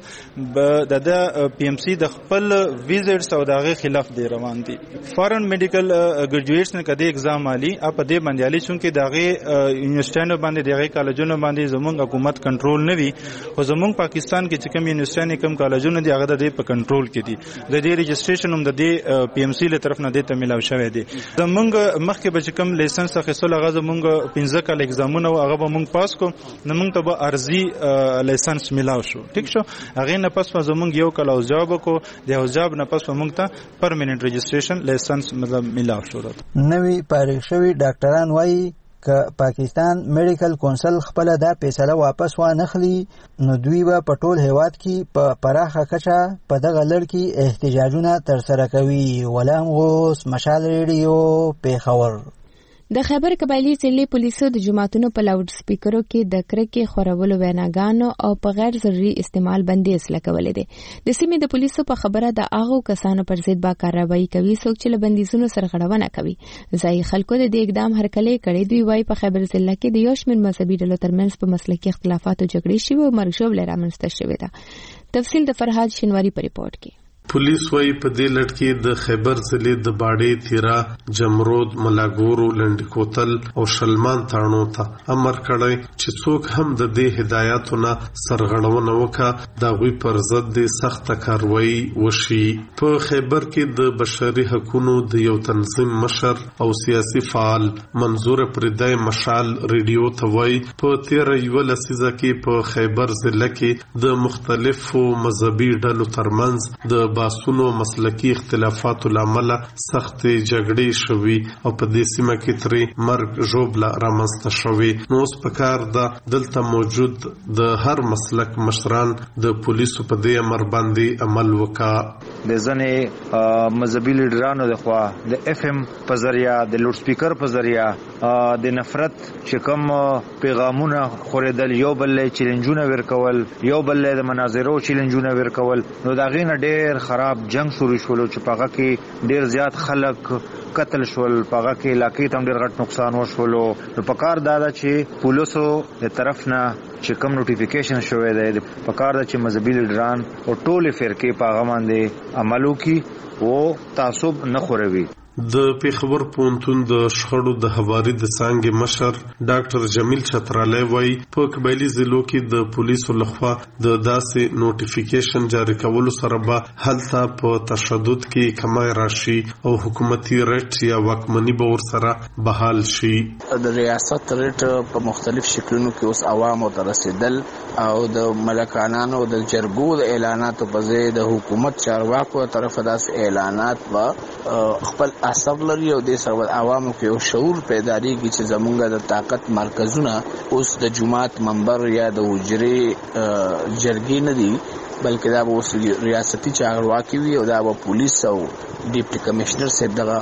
د د پی ام سی د خپل ویزټس او دغه خلاف دی روان دي. فارن میډیکل ګریجویټس نه کدي ایگزام علي اپ دې باندې علي چونکه دغه یونیورسيټانو باندې دغه کالجونو باندې زمونږ حکومت کنټرول نه وي خو زمونږ پاکستان کې چې کوم یونیورسيټانو کوم کالجونو دي هغه د په کنټرول کې دي. د دې رجسټریشن هم د دې پی ام سی له طرف نه د ته ملاو شوی دی زمونږ مخکې به چې کوم لایسنس اخیستل هغه زمونږ پنځه کال ایگزامونه او هغه به مونږ پاس کو نو مونږ ته به ارزي لایسنس ملاو شو. ټیک شو. هغه نه پس زمونږ یو کال اوزاب کو د اوزاب نه پس مونږ ته پرمننت رجسټریشن لایسنس مطلب ملاو شو. نوی فارغ شوی ډاکټران وایي که پاکستان میډیکل کونسل خپل دا فیصله واپس وانخلي نو دوی به په ټول هیواد کې په پراخه کچه په دغه لړ کې احتجاجونه ترسره کوي. غلام غوث، مشال ریډیو، پیښور. د خیبر قبایلی ضلع پولیسو د جماعتونو په لاوډ سپیکرو کې د کرکې خورولو ویناګانو او په غیر ضروري استعمال بندیز لګولې دي. د سیمې د پولیسو په خبره د هغو کسانو پر ضد با کارروایي کوي څوک چې له بندیزونو سره غړونه کوي. ځایي خلکو د دې اقدام هرکلی کړی. دوی وايي په خیبر ضلع کې د یو شمېر مذهبي ډلو ترمنځ په مسلکي اختلافاتو جګړې شوې او مرګ ژوبله رامنځته شوې ده. تفصیل د فرهاد شینواری په ریپورت کې. پولیس وايي په دې لړ کې د خیبر ضلع د باډې، تیرا، جمرود، ملاګورو، لنډکوتل او شلمان تاڼو ته امر کړی چې څوک هم د دې هدایاتو نه سرغړونه وکړي د غوي پر ضد د سخت کاروایی وشي. په خیبر کې د بشري حقوقو د یو تنظیم مشر او سیاسي فعال منظور پردای مشال ریډیو ته وایي په تیر یو لسیزه کې په خیبر ضلع کې د مختلفو مذهبي ډلو ترمنځ د باسونو مسلکی اختلافاتو لامل سخت جګړې شوي او په دې سیمه کې ترې مرګ ژوبله رامنځته شوي. نو اوس پکار ده دلته موجود د هر مسلک مشران د پولیسو په دې امر باندې عمل وکړي. د ځنې مذهبي لیډرانو د خوا د اف ام په ذریعہ د لوډ سپیکر په ذریعہ د نفرت چې کوم پیغامونه خورېدل، یو بل چیلنجونه ورکول، یو بل د مناظرو چیلنجونه ورکول، نو دا غینه ډېر خراب جنگ شروع شول چې پاغه کې ډېر زیات خلک قتل شول، پاغه کې علاقې ته ډېر غټ نقصان وشول. نو پکار دا چې پولیسو د طرف نه چې کوم نوټیفیکیشن شوی دی پکار دا چې مذهبي لیډران او ټول فرقې پاغه باندې عمل وکړي او تعصب نه خوروي. د پیښور پوهنتون د شخړو د هواري د څانګې مشر ډاکټر جمیل چترالی وایي په قبایلي ضلعو کې د پولیسو لخوا د داسې نوټیفیکیشن جاری کولو سره به هلته په تشدد کې کمای راشي او حکومتي ریټ یا واکمني به ورسره بحال شي. د ریاست ریټ په مختلف شکلونو کې اوس عوامو ته رسیدل او د ملکانانو د جرګو د اعلاناتو په ځای د حکومت چارواکو طرفه داسې اعلانات به خپل اثر لري او د سر عوامو کې یو شعور پیدا کیږي چې زمونږ د طاقت مرکزونه اوس د جماعت منبر یا د وجري جرګې نه دي بلکې دا به اوس ریاستي چارواکي وي او دا به پولیس او ډیپټي کمشنر صاحب دغه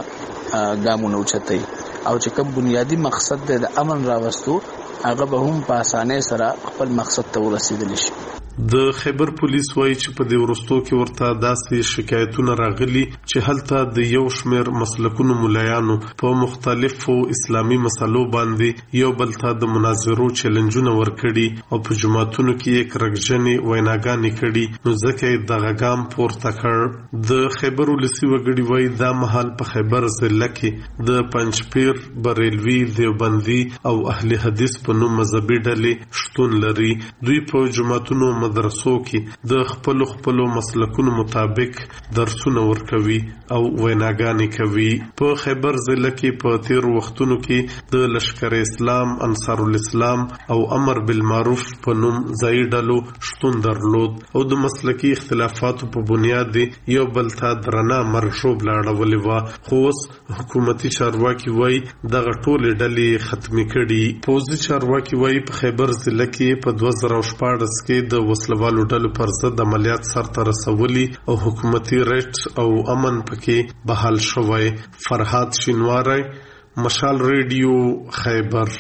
ګامونه اوچتوي او چې کوم بنیادی مقصد د امن راوستو هغه به هم په اسانۍ سره خپل مقصد ته ورسېدلی شي. د خیبر پولیس وایي چې په دې ورستو کې ورته داسې شکایتونه راغلي چې هلته د یو شمېر مسلکونو ملایانو په مختلفو اسلامي مسلو باندې یو بل ته د مناظرو چیلنجونه ورکړي او په جماعتونو کې یې کرکجنې ویناګانې کړي، نو ځکه یې دغه ګام پورته کړ. د خیبر ولسي وګړي وایي دا مهال په خیبر ضلع کې د پنجپیر، بریلوي، دیوبندي او اهل حدیث په نوم مذهبي ډلې شتون لري. دوی په جماعتونو مدرسو کې د خپل خپل مسلکونو مطابق درسونه ورکوي او ویناګانې کوي. په خیبر ضلع کې په تیر وختونو کې د لشکر اسلام، انصار الاسلام او امر بالمعروف په نوم ځای ډلو شتون درلود او د مسلکي اختلافاتو په بنیاد یو بل ته درنه مرګ ژوبله اړولې وه، خو اوس حکومتي چارواکي وایي دغه ټولې ډلې ختمې کړي. پوځي چارواکي وایي په خیبر ضلع کې په دوه زره شپاړس کې د وسلوالو ډلو پر ضد عملیات سرته رسولي او حکومتي ریټ او امن پکې بحال شوی. فرهاد شینواری، مشال ریډیو، خیبر.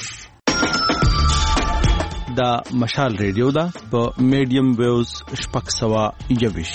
دا مشال ریډیو دا په میډیم ویوز شپږ سوه یویش.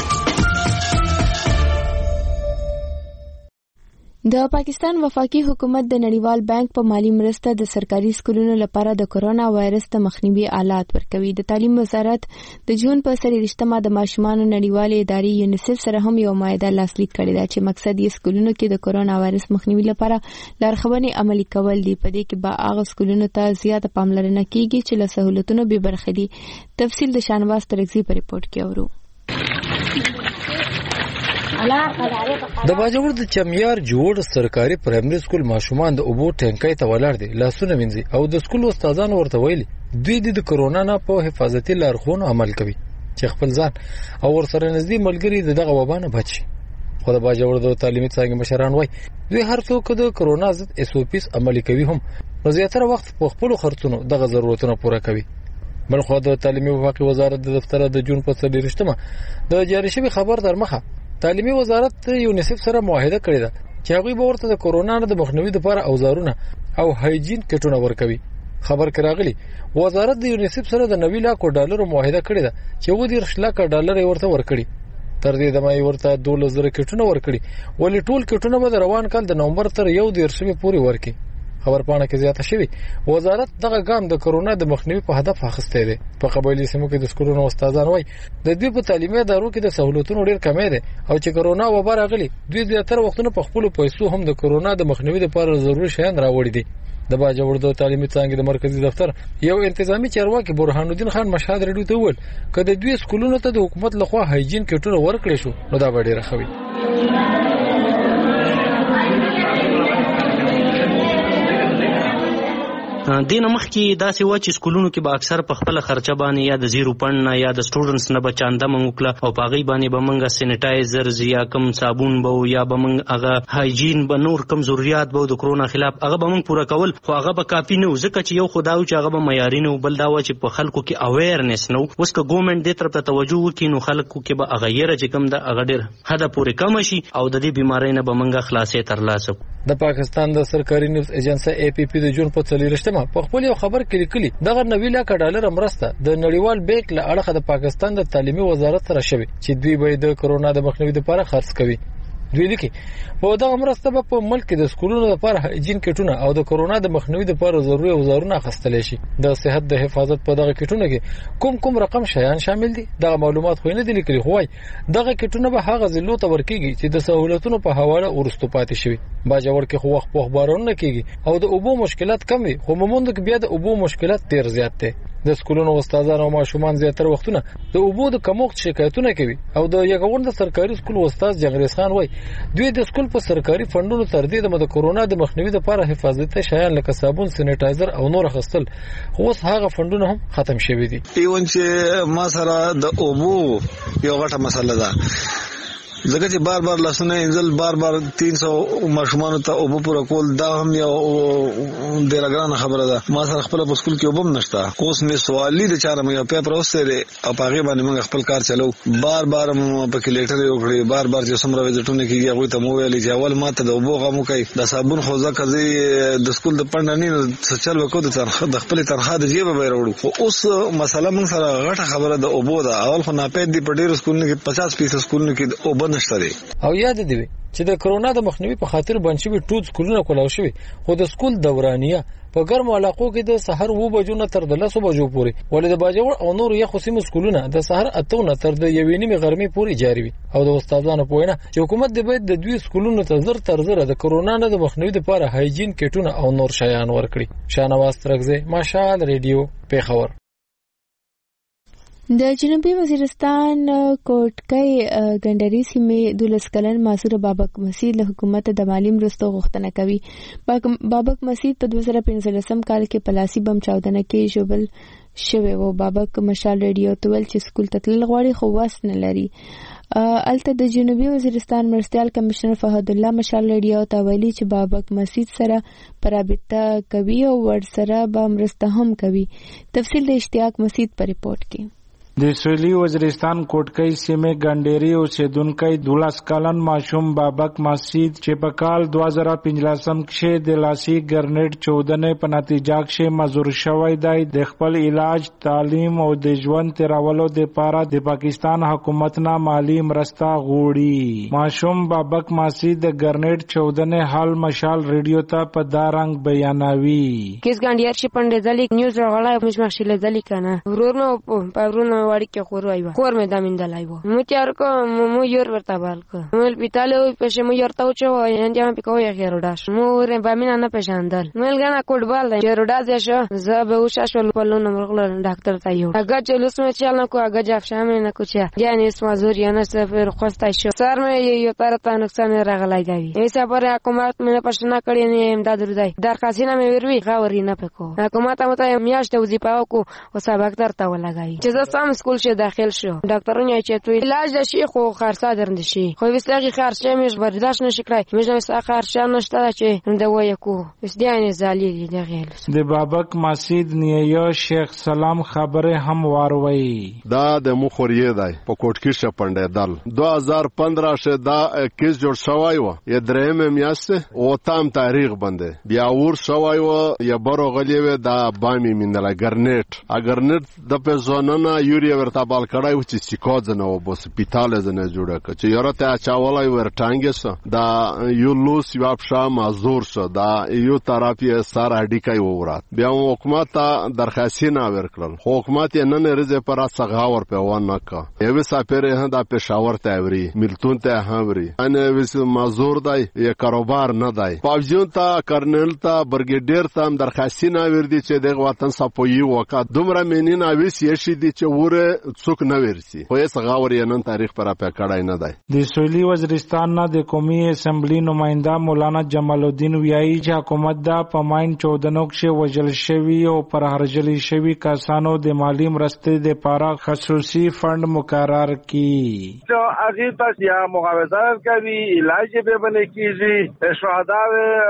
د پاکستان وفاقي حکومت د نړیوال بانک په مالی مرسته د سرکاري سکولونو لپاره د کرونا وایرس د مخنیوي آلات ورکوي. د تعلیم وزارت د جون په سرپرستۍ د ماشومانو نړیوالې ادارې یونیسف سره هم یو معاهده لاسلیک کړې ده چې مقصد یې سکولونو کې د کرونا وایرس مخنیوي لپاره لارښوونې عملي کول دي. په دې کې به هغه سکولونو ته زیاته پاملرنه کیږي چې له سہولتونو بې برخې دي. تفصیل د شانواز ترکزي په ریپورت کې اورو. د باجوړ د چمیار جوړ سرکاري پرایمري سکول ماشومان د اوبو ټینکۍ ته ولاړ دي، لاسونه وینځي او د سکول استادانو ورته ویلي دوی د کرونا نه په حفاظتي لارښوونو عمل کوي چې خپل ځان او ورسره نږدې ملګري دغه وبا نه بچ شي. خو د باجوړ د تعلیمي څانګې مشران وایي دوی هر څوک د کرونا ضد اس او پیس عملي کوي هم نو زیاتره وخت په خپلو خرڅونو دغه ضرورتونه پوره کوي. بلخو د تعلیمي وفاقي وزارت د دفتر د جون په څلوېښتمه د جاري شوي خبر در مخه تعلیمي وزارت یونیسف سره معاهده کړې ده چې هغوی به ورته د کرونا د مخنیوي لپاره اوزارونه او هایجین کټونه ورکوي. خبر کې راغلی وزارت د یونیسف سره د نوي لاکو ډالرو معاهده کړې ده چې اووه دېرش لکه ډالر یې ورته ورکړي. تر دې دمه یې ورته دولس زره کټونه ورکړي، ولې ټول کټونه به د روان کال د نومبر تر یو دېرشمې پورې ورکړي. خبر پاڼه کې زیاته شوی وزارت دغه ګام د کرونا د مخنیوي په هدف اخیستی دی. په قبایلي سیمو کې د سکولونو استادان وایي د دوی په تعلیمي ادارو کې د سہولتونو ډېر کمی دی او چې کرونا وبا راغلی دوی زیاتره وختونه په خپلو پیسو هم د کرونا د مخنیوي لپاره ضروري شیان راوړي دي. د باجوړ د تعلیمي څانګې د مرکزي دفتر یو انتظامی چارواکي برهان الدین خان مشهد رډیو ته وویل که د دوی سکولونو ته د حکومت لخوا هایجین کټونه ورکړي شو نو دا به ډېره ښه وي. دینه مخکې داسې و چې سکولونو کې به اکثر په خپل خرچه باندې یا د زیرو پند نه یا د سټوډنټس نه به چانده موږ وکړه او په هغې باندې به موږ سینیټایزرز یا کم صابون به یا به موږ هغه هایجین به نور کم ضروریات به د کرونا خلاف هغه به موږ پوره کول، خو هغه به کافي نه و ځکه چې یو خو دا و چې هغه به معیاري نه و، بل دا و چې په خلکو کې اویرنس نه و. اوس که ګورنمنټ دې طرف ته توجه وکړي نو خلکو کې به هغه یره چې کم ده هغه ډېر حده پورې کمه شي او د دې بیمارۍ نه به موږ خلاصې ترلاسه کړو. د پاکستان د سرکاري نیوز ایجنسی ای پی پی د جون په څلوېښتمه په خپل یو خبر کې لیکلي دغه نوي لکه ډالر مرسته د نړیوال بانک له اړخه د پاکستان د تعلیمي وزارت سره شوی چې دوی به د کرونا د مخنیوي لپاره خرڅ کوي. دوی لیکي په دغه مرسته به په ملک کې د سکولونو لپاره هایجین کټونه او د کرونا د مخنیوي لپاره ضروري اوزارونه اخیستل شي. د صحت د حفاظت په دغه کټونو کې کوم کوم رقم شیان شامل دي دغه معلومات خو نه دي لیکلي، خو وايي دغه کټونه به هغه ضلعو ته ورکیږي چې د سہولتونو په حواله ورستو پاتې شوي. باجوړ کې خو وخت په خبرونه کېږي او د اوبو مشکلات کم وي، خو موږ کې بیا د اوبو مشکلات ډېر زیات دي. د سکولونو استادان او ماشومان زیاتره وختونه د اوبو د کمښت شکایتونه کوي او د یګوند سرکاري سکول استاد جنگریز خان وایي دوی د سکول په سرکاري فندونو تر دې د کرونا د مخنیوي لپاره حفاظتي شیان لکه صابون، سینیټایزر او نور اخیستل، خو اوس هغه فندونه هم ختم شوي دي. ایون چې ما سره د اوبو یو غټه مسله ده ځکه چې بار بار لاسونه انځل بار بار تین سو ماشومان ته اوبو پوره کول دا هم یو ډېره ګرانه خبره ده. ما سره خپل په سکول کې اوبم نشته، اوس مې سوالي د چاره مې پیپر اوسره او هغه باندې موږ خپل کار چلو. بار بار په کې لیټر یو کړی، بار بار چې څومره وزټونه کیږي هغه ته مو ویلي چې اول ماته د اوبو غمو کوي د صابون خو ځکه زی د سکول د پند نه چل وکړو د تنخواه د خپل تنخواه د جیب به وروړو. خو اوس مسله موږ سره غټه خبره د اوبو ده. اول خو ناپید دی په ډېر سکولونو کې پچاس فیصد سکولونو کې اوبو نشته دی. او یاد دی چې د کرونا د مخنیوي په خاطر بنچوي ټول سکولونه کولاو شوي، خو د سکول دورانیه په ګرمو علاقو کې د سحر وو بجو نه تر د لسو بجو پورې، ولې د باجوړ او نور یخو سیمو سکولونه د سحر اته نه تر د یوې نیمې غرمې پورې جاري وي. او د استادانو په وینا چې حکومت د باید د دوی سکولونو ته زر تر زر د کرونا نه د مخنیوي لپاره هایجین کټونه او نور شیان ورکړي. شاهنواز ترغزی، مشال ریډیو، پیښور. د جنوبي وزیرستان کوټکۍ ګندري سیمې دولس کلن معصوم بابک مسید له حکومت د مالی مرستو غوښتنه کوي. بابک مسید په دوه زره پنځلسم کال کې پلاسي بم چاودنه کې ژوبل شوی و. بابک مشال ریډیو ته ویل چې سکول ته تلل غواړي خو وس نه لري. الته د جنوبي وزیرستان مرستیال کمشنر فهد الله مشال ریډیو ته ویلي چې بابک مسید سره پرابطه کوي او ور سره به مرسته هم کوي. تفصیل د اشتیاق مسید په ریپورت کې. د سویلي وزیرستان کوټکۍ سیمې ګنډيري اوسیدونکي دولس کلن ماشوم بابک مسید چې په کال دوه زره پنځلسم کې د لاسي ګرنیډ چودنې په نتیجه کې مزور شوی دی. د خپل علاج، تعلیم او د ژوند تیرولو لپاره د پاکستان حکومت نه مالی مرسته غوړي. ماشوم بابک مسید د ګرنیډ چودنې حال مشال ریډیو ته په دارنګ بیانوي. کیس ګنډیر چې پندې ځلې نیوز راغله مش مخشله ځلې کنه ورونو پرونو وړي کې خور وایو خور مې د مندلای وو مو تیار کو مو یور ورته بالک مل پیتاله پښه مو یورته او چو انجام پکوي غیروداش مو ور بامینا نه پېژاندل مل غنا کوټبال غیروډاز شو زه به وشا شو په لون مرغله ډاکټر ته یو اگه جلوس مې چل نه کو اگه جاف شامه نه کو چا یعنی اسما زور یا نه سفر خوستا شو سر مې یو تر ته نقصان راغلای دی ایسا پر حکومت مې پښنا کړی نه امداد ورځي درخواستونه مې وروي غاوري نه پکو حکومت مته میاشت وظیفه وکړو او سبق درته ولګای چې زه سم سکول شه داخل شو ډاکټرونه چې تو علاج د شي خو خرڅه درند شي خو وسلګي خرڅه مې برداشت نشي کړای مې نه سا خرڅه نشته چې د وای کو اس دیانه زالي د غیل د بابک مسجد نیو شیخ سلام خبره هم واروي دا د مخوريه دی په کوټکی شپنده دل دو هزار پندرہ شه دا کیس جوړ شوی و ی درېمه میاشته او تام تاریخ بنده بیا ور شوی و یا برو غلی و دا بامی مندل ګرنیټ اګرنیټ د په زوننا یوریا ورته بال کړای و چې سیکوز نه و بو سپیټال زنه جوړه ک چې یورته چاولای ورټانګس دا یو لوس یو افشا مازور شو دا یو تراپی سار اډیکای وورات بیا حکومت درخواستونه ورکړل حکومت یې نن رزه پر څغاور په ونه کا یو سپیره هدا پېښور ته وری ملتون ته هاوري ان وس مازور دی یا کاروبار نه دی پاوجون ته کرنل ته برګیډیر ته درخواستونه ور دي چې د وطن صفوي وکړه دومره مینین اوس یې شي دي چې وره څوک نه ورسي خو یې څغاور یې نن تاریخ پر په کړای نه دی د سویلي وزیرستان نه د قومي اسمبلی نماینده مولانا جمال الدین ویایي چې حکومت دا په ماین چودنو کې وجل شوی او پر هرجلی شوی کسانو د مالی مرستې د پاره خصوصي فند مقرر کړي جو اغه تاسو یا مغاوزه کوي علاج به باندې کیږي شهدا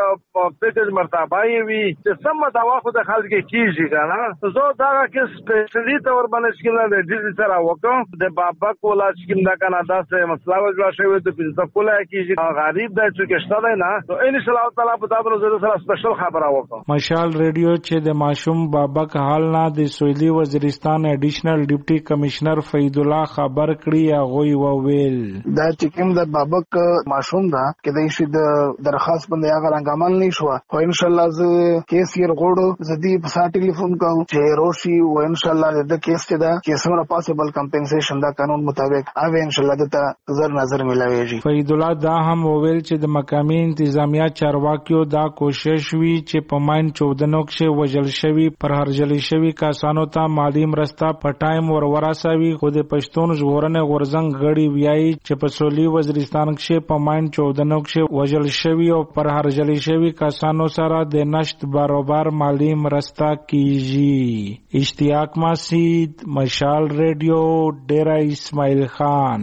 په پټ مرتبه وي چې سم دوا خو د خلک کیږي کنه زه دا کې سپیشلی تور باندې شکل نه دي سره وکم د بابا کولا شکل نه کنه دا څه مسله وجلا شوی د پنځه کولا کیږي غریب د چې شته نه نو ان شاء الله تعالی په تاسو زه سره سپیشل خبره وکم مشال ریډیو چې د ماشوم بابک حال نه د سویلي وزیرستان اډیشنل ډیپټي کمشنر فید الله خبر کړی هغه وویل دا چې کوم د بابک ماشوم دا کې د شي د درخواست باندې هغه رنګامل نه شو خو ان شاء الله ز کیس یې غوړو زدي په سات ټلیفون کوم چې روشي و ان شاء الله د کیس ته دا چې سمره پاسبل کمپنسیشن دا قانون مطابق اوی ان شاء الله د زر نظر ملاويږي فید الله دا هم وویل چې د مقامی انتظامیه چارواکیو دا کوشش وی چې په ماین چودنو کې وجل شوی پر هرجلی شوی کسانو ته مالی مرسته په ټایم ور ورسوي خو د پښتون ژغورنې غورزنګ غړي ویایي چې په سویلي وزیرستان کې په ماین چودنو کې وجل شوی او پر هرجلی شوی کسانو سره د نشت برابر مالی مرسته کیږي اشتیاق مسجد مشال ریډیو ډیرا اسماعیل خان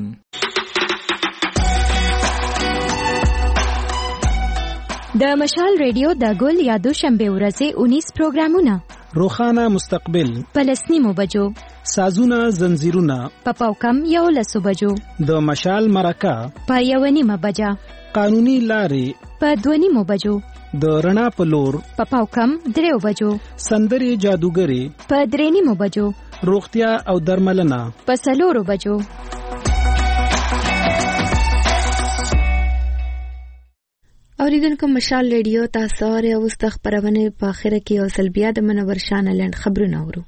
د مشال ریډیو د ګل یا دوشنبه ورځې اونیس پروګرامونه روخانه مستقبل پلسنیمو بجو سازونه زنجیرونه پپاو کم یو لسو بجو د مشال مرکه په یو نیمه بجا قانوني لارې په دوه نیمو بجو د رڼا په لور پپاو کم دریو بجو سندري جادوګری په درې نیمو بجو روغتیا او درملنه په څلورو بجو اوریدونکو مشال ریډیو تاسو اورئ او ست خبرونه په اخر کې او سلبیا د منور شان لند خبرونه اورو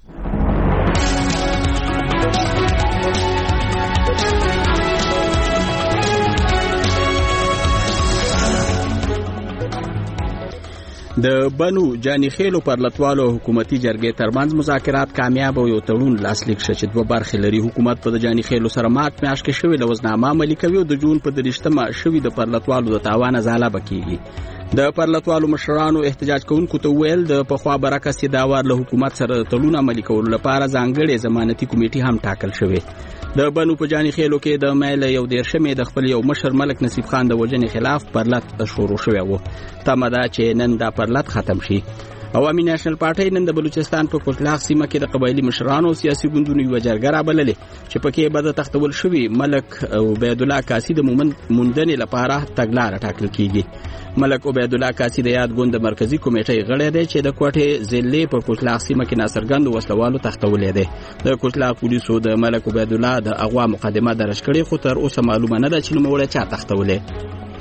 د بنو جانی خېلو پرلطوالو حکومتي جرګې ترمنځ مذاکرات کامیاب او یو تړون لاسلیک شو چې دوه برخې لري حکومت په د جانی خېلو سره مات میاش کې شوی لوزنامه عملي کوي او د جون په درشتمه شوی د پرلطوالو د تاوان ازاله بکیږي د پرلطوالو مشرانو احتجاج کوونکو ته ویل د پخوا برکه سیداوار له حکومت سره تړون عملي کولو لپاره ځانګړې ضمانتي کمیټه هم ټاکل شوې د بنو په جانی خېلو کې د مایل یو دیرشمې د خپل یو مشر ملک نصیب خان د وجنې خلاف پرلط شروع شوی و تمدا چې نن دا پرلط ختم شي عوامي نېشنل پارټي نن د بلوچستان په کوټلاخ سیمه کې د قبایلی مشرانو او سیاسي ګوندونو یو جرګه رابللې چې پکې به د تختول شوی ملک عبید الله کاسی د مومندنې لپاره تګلارې ټاکل کیږي ملک عبید الله کاسی د یاد ګوند مرکزی کمیټې غړی دی چې د کوټې ضلع په کوټلاخ سیمه کې ناصرګند وسلوالو تختولې دی د کوټلاخ پولیسو د ملک عبید الله د اغوا مقدمه درج کړې خو تر اوسه معلومه نه ده چې نوموړی چا تختولې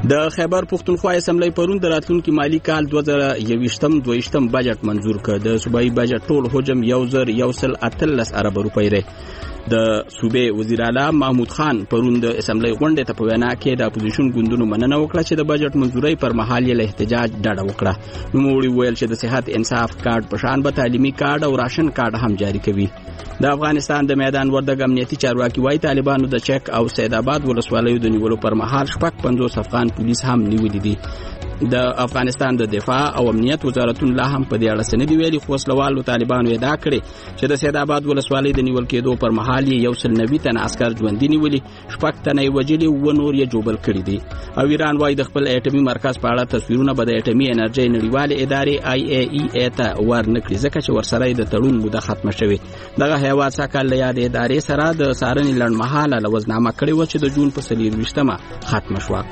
د خیبر پښتونخوا اسمبلی پرون د راتلونکي مالی کال دوه زره یوویشتم دویشتم بجټ منزور کړ. د صوبایي بجټ ټول حجم یو زر یو سل اتلس ارب روپۍ دی. د صوبې وزیر اعلی محمود خان پرون د اسمبلی غونډې ته په وینا کې د اپوزیشن ګوندونو مننه وکړه چې د بجټ منزورۍ پر مهال یې له احتجاج ډډه وکړه. نوموړي ویل چې د صحت انصاف کارت په شان به تعلیمي کارت او راشن کارت هم جاری کوي. د افغانستان د میدان وردګ امنیتي چارواکي وايي طالبانو د چک او سید آباد ولسوالیو د نیولو پر مهال شپږ پنځوس افغان پولیس هم نیولي دي. د افغانستان د دفاع او امنیت وزارتون لا هم په دې اړه څه نه دي ویلي، خو وسلوالو طالبانو ادعا کړې چې د سید آباد ولسوالۍ د نیول کېدو پر مهال یې یو سل نوي تنه عسکر ژوندي نیولي، شپږ تنه یې وژلي، اووه نور یې ژوبل کړي دي. او ایران وايي د خپل اټومي مرکز په اړه تصویرونه به د اټومي انرژۍ نړیوالې ادارې آی ای ای ای ته ورنه کړي ځکه چې ورسره یې د تړون موده ختمه شوې. دغه هیواد سږکال له یادې ادارې سره د څارنې لنډمهاله لوزنامه کړې وه چې د جون په څلېرویشتمه ختمه شوه.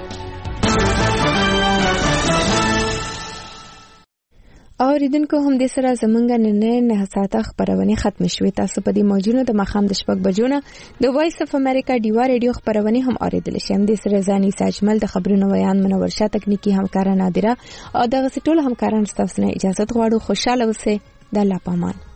اوریدونکو هم د سره زمونږ نن نه ساعته خبرونه ختم شوې. تاسو په دې موجونه د مخام د شپږ بجونه د وایس اف امریکا ډیوا ریډیو خبرونه هم اوریدل شي. هم د سره ځاني ساجمل د خبرونو بیان منور شاه تکنیکی همکاران نادره او دغه ټول همکاران ستاسو نه اجازه غواړو. خوشاله اوسئ. د الله پامان.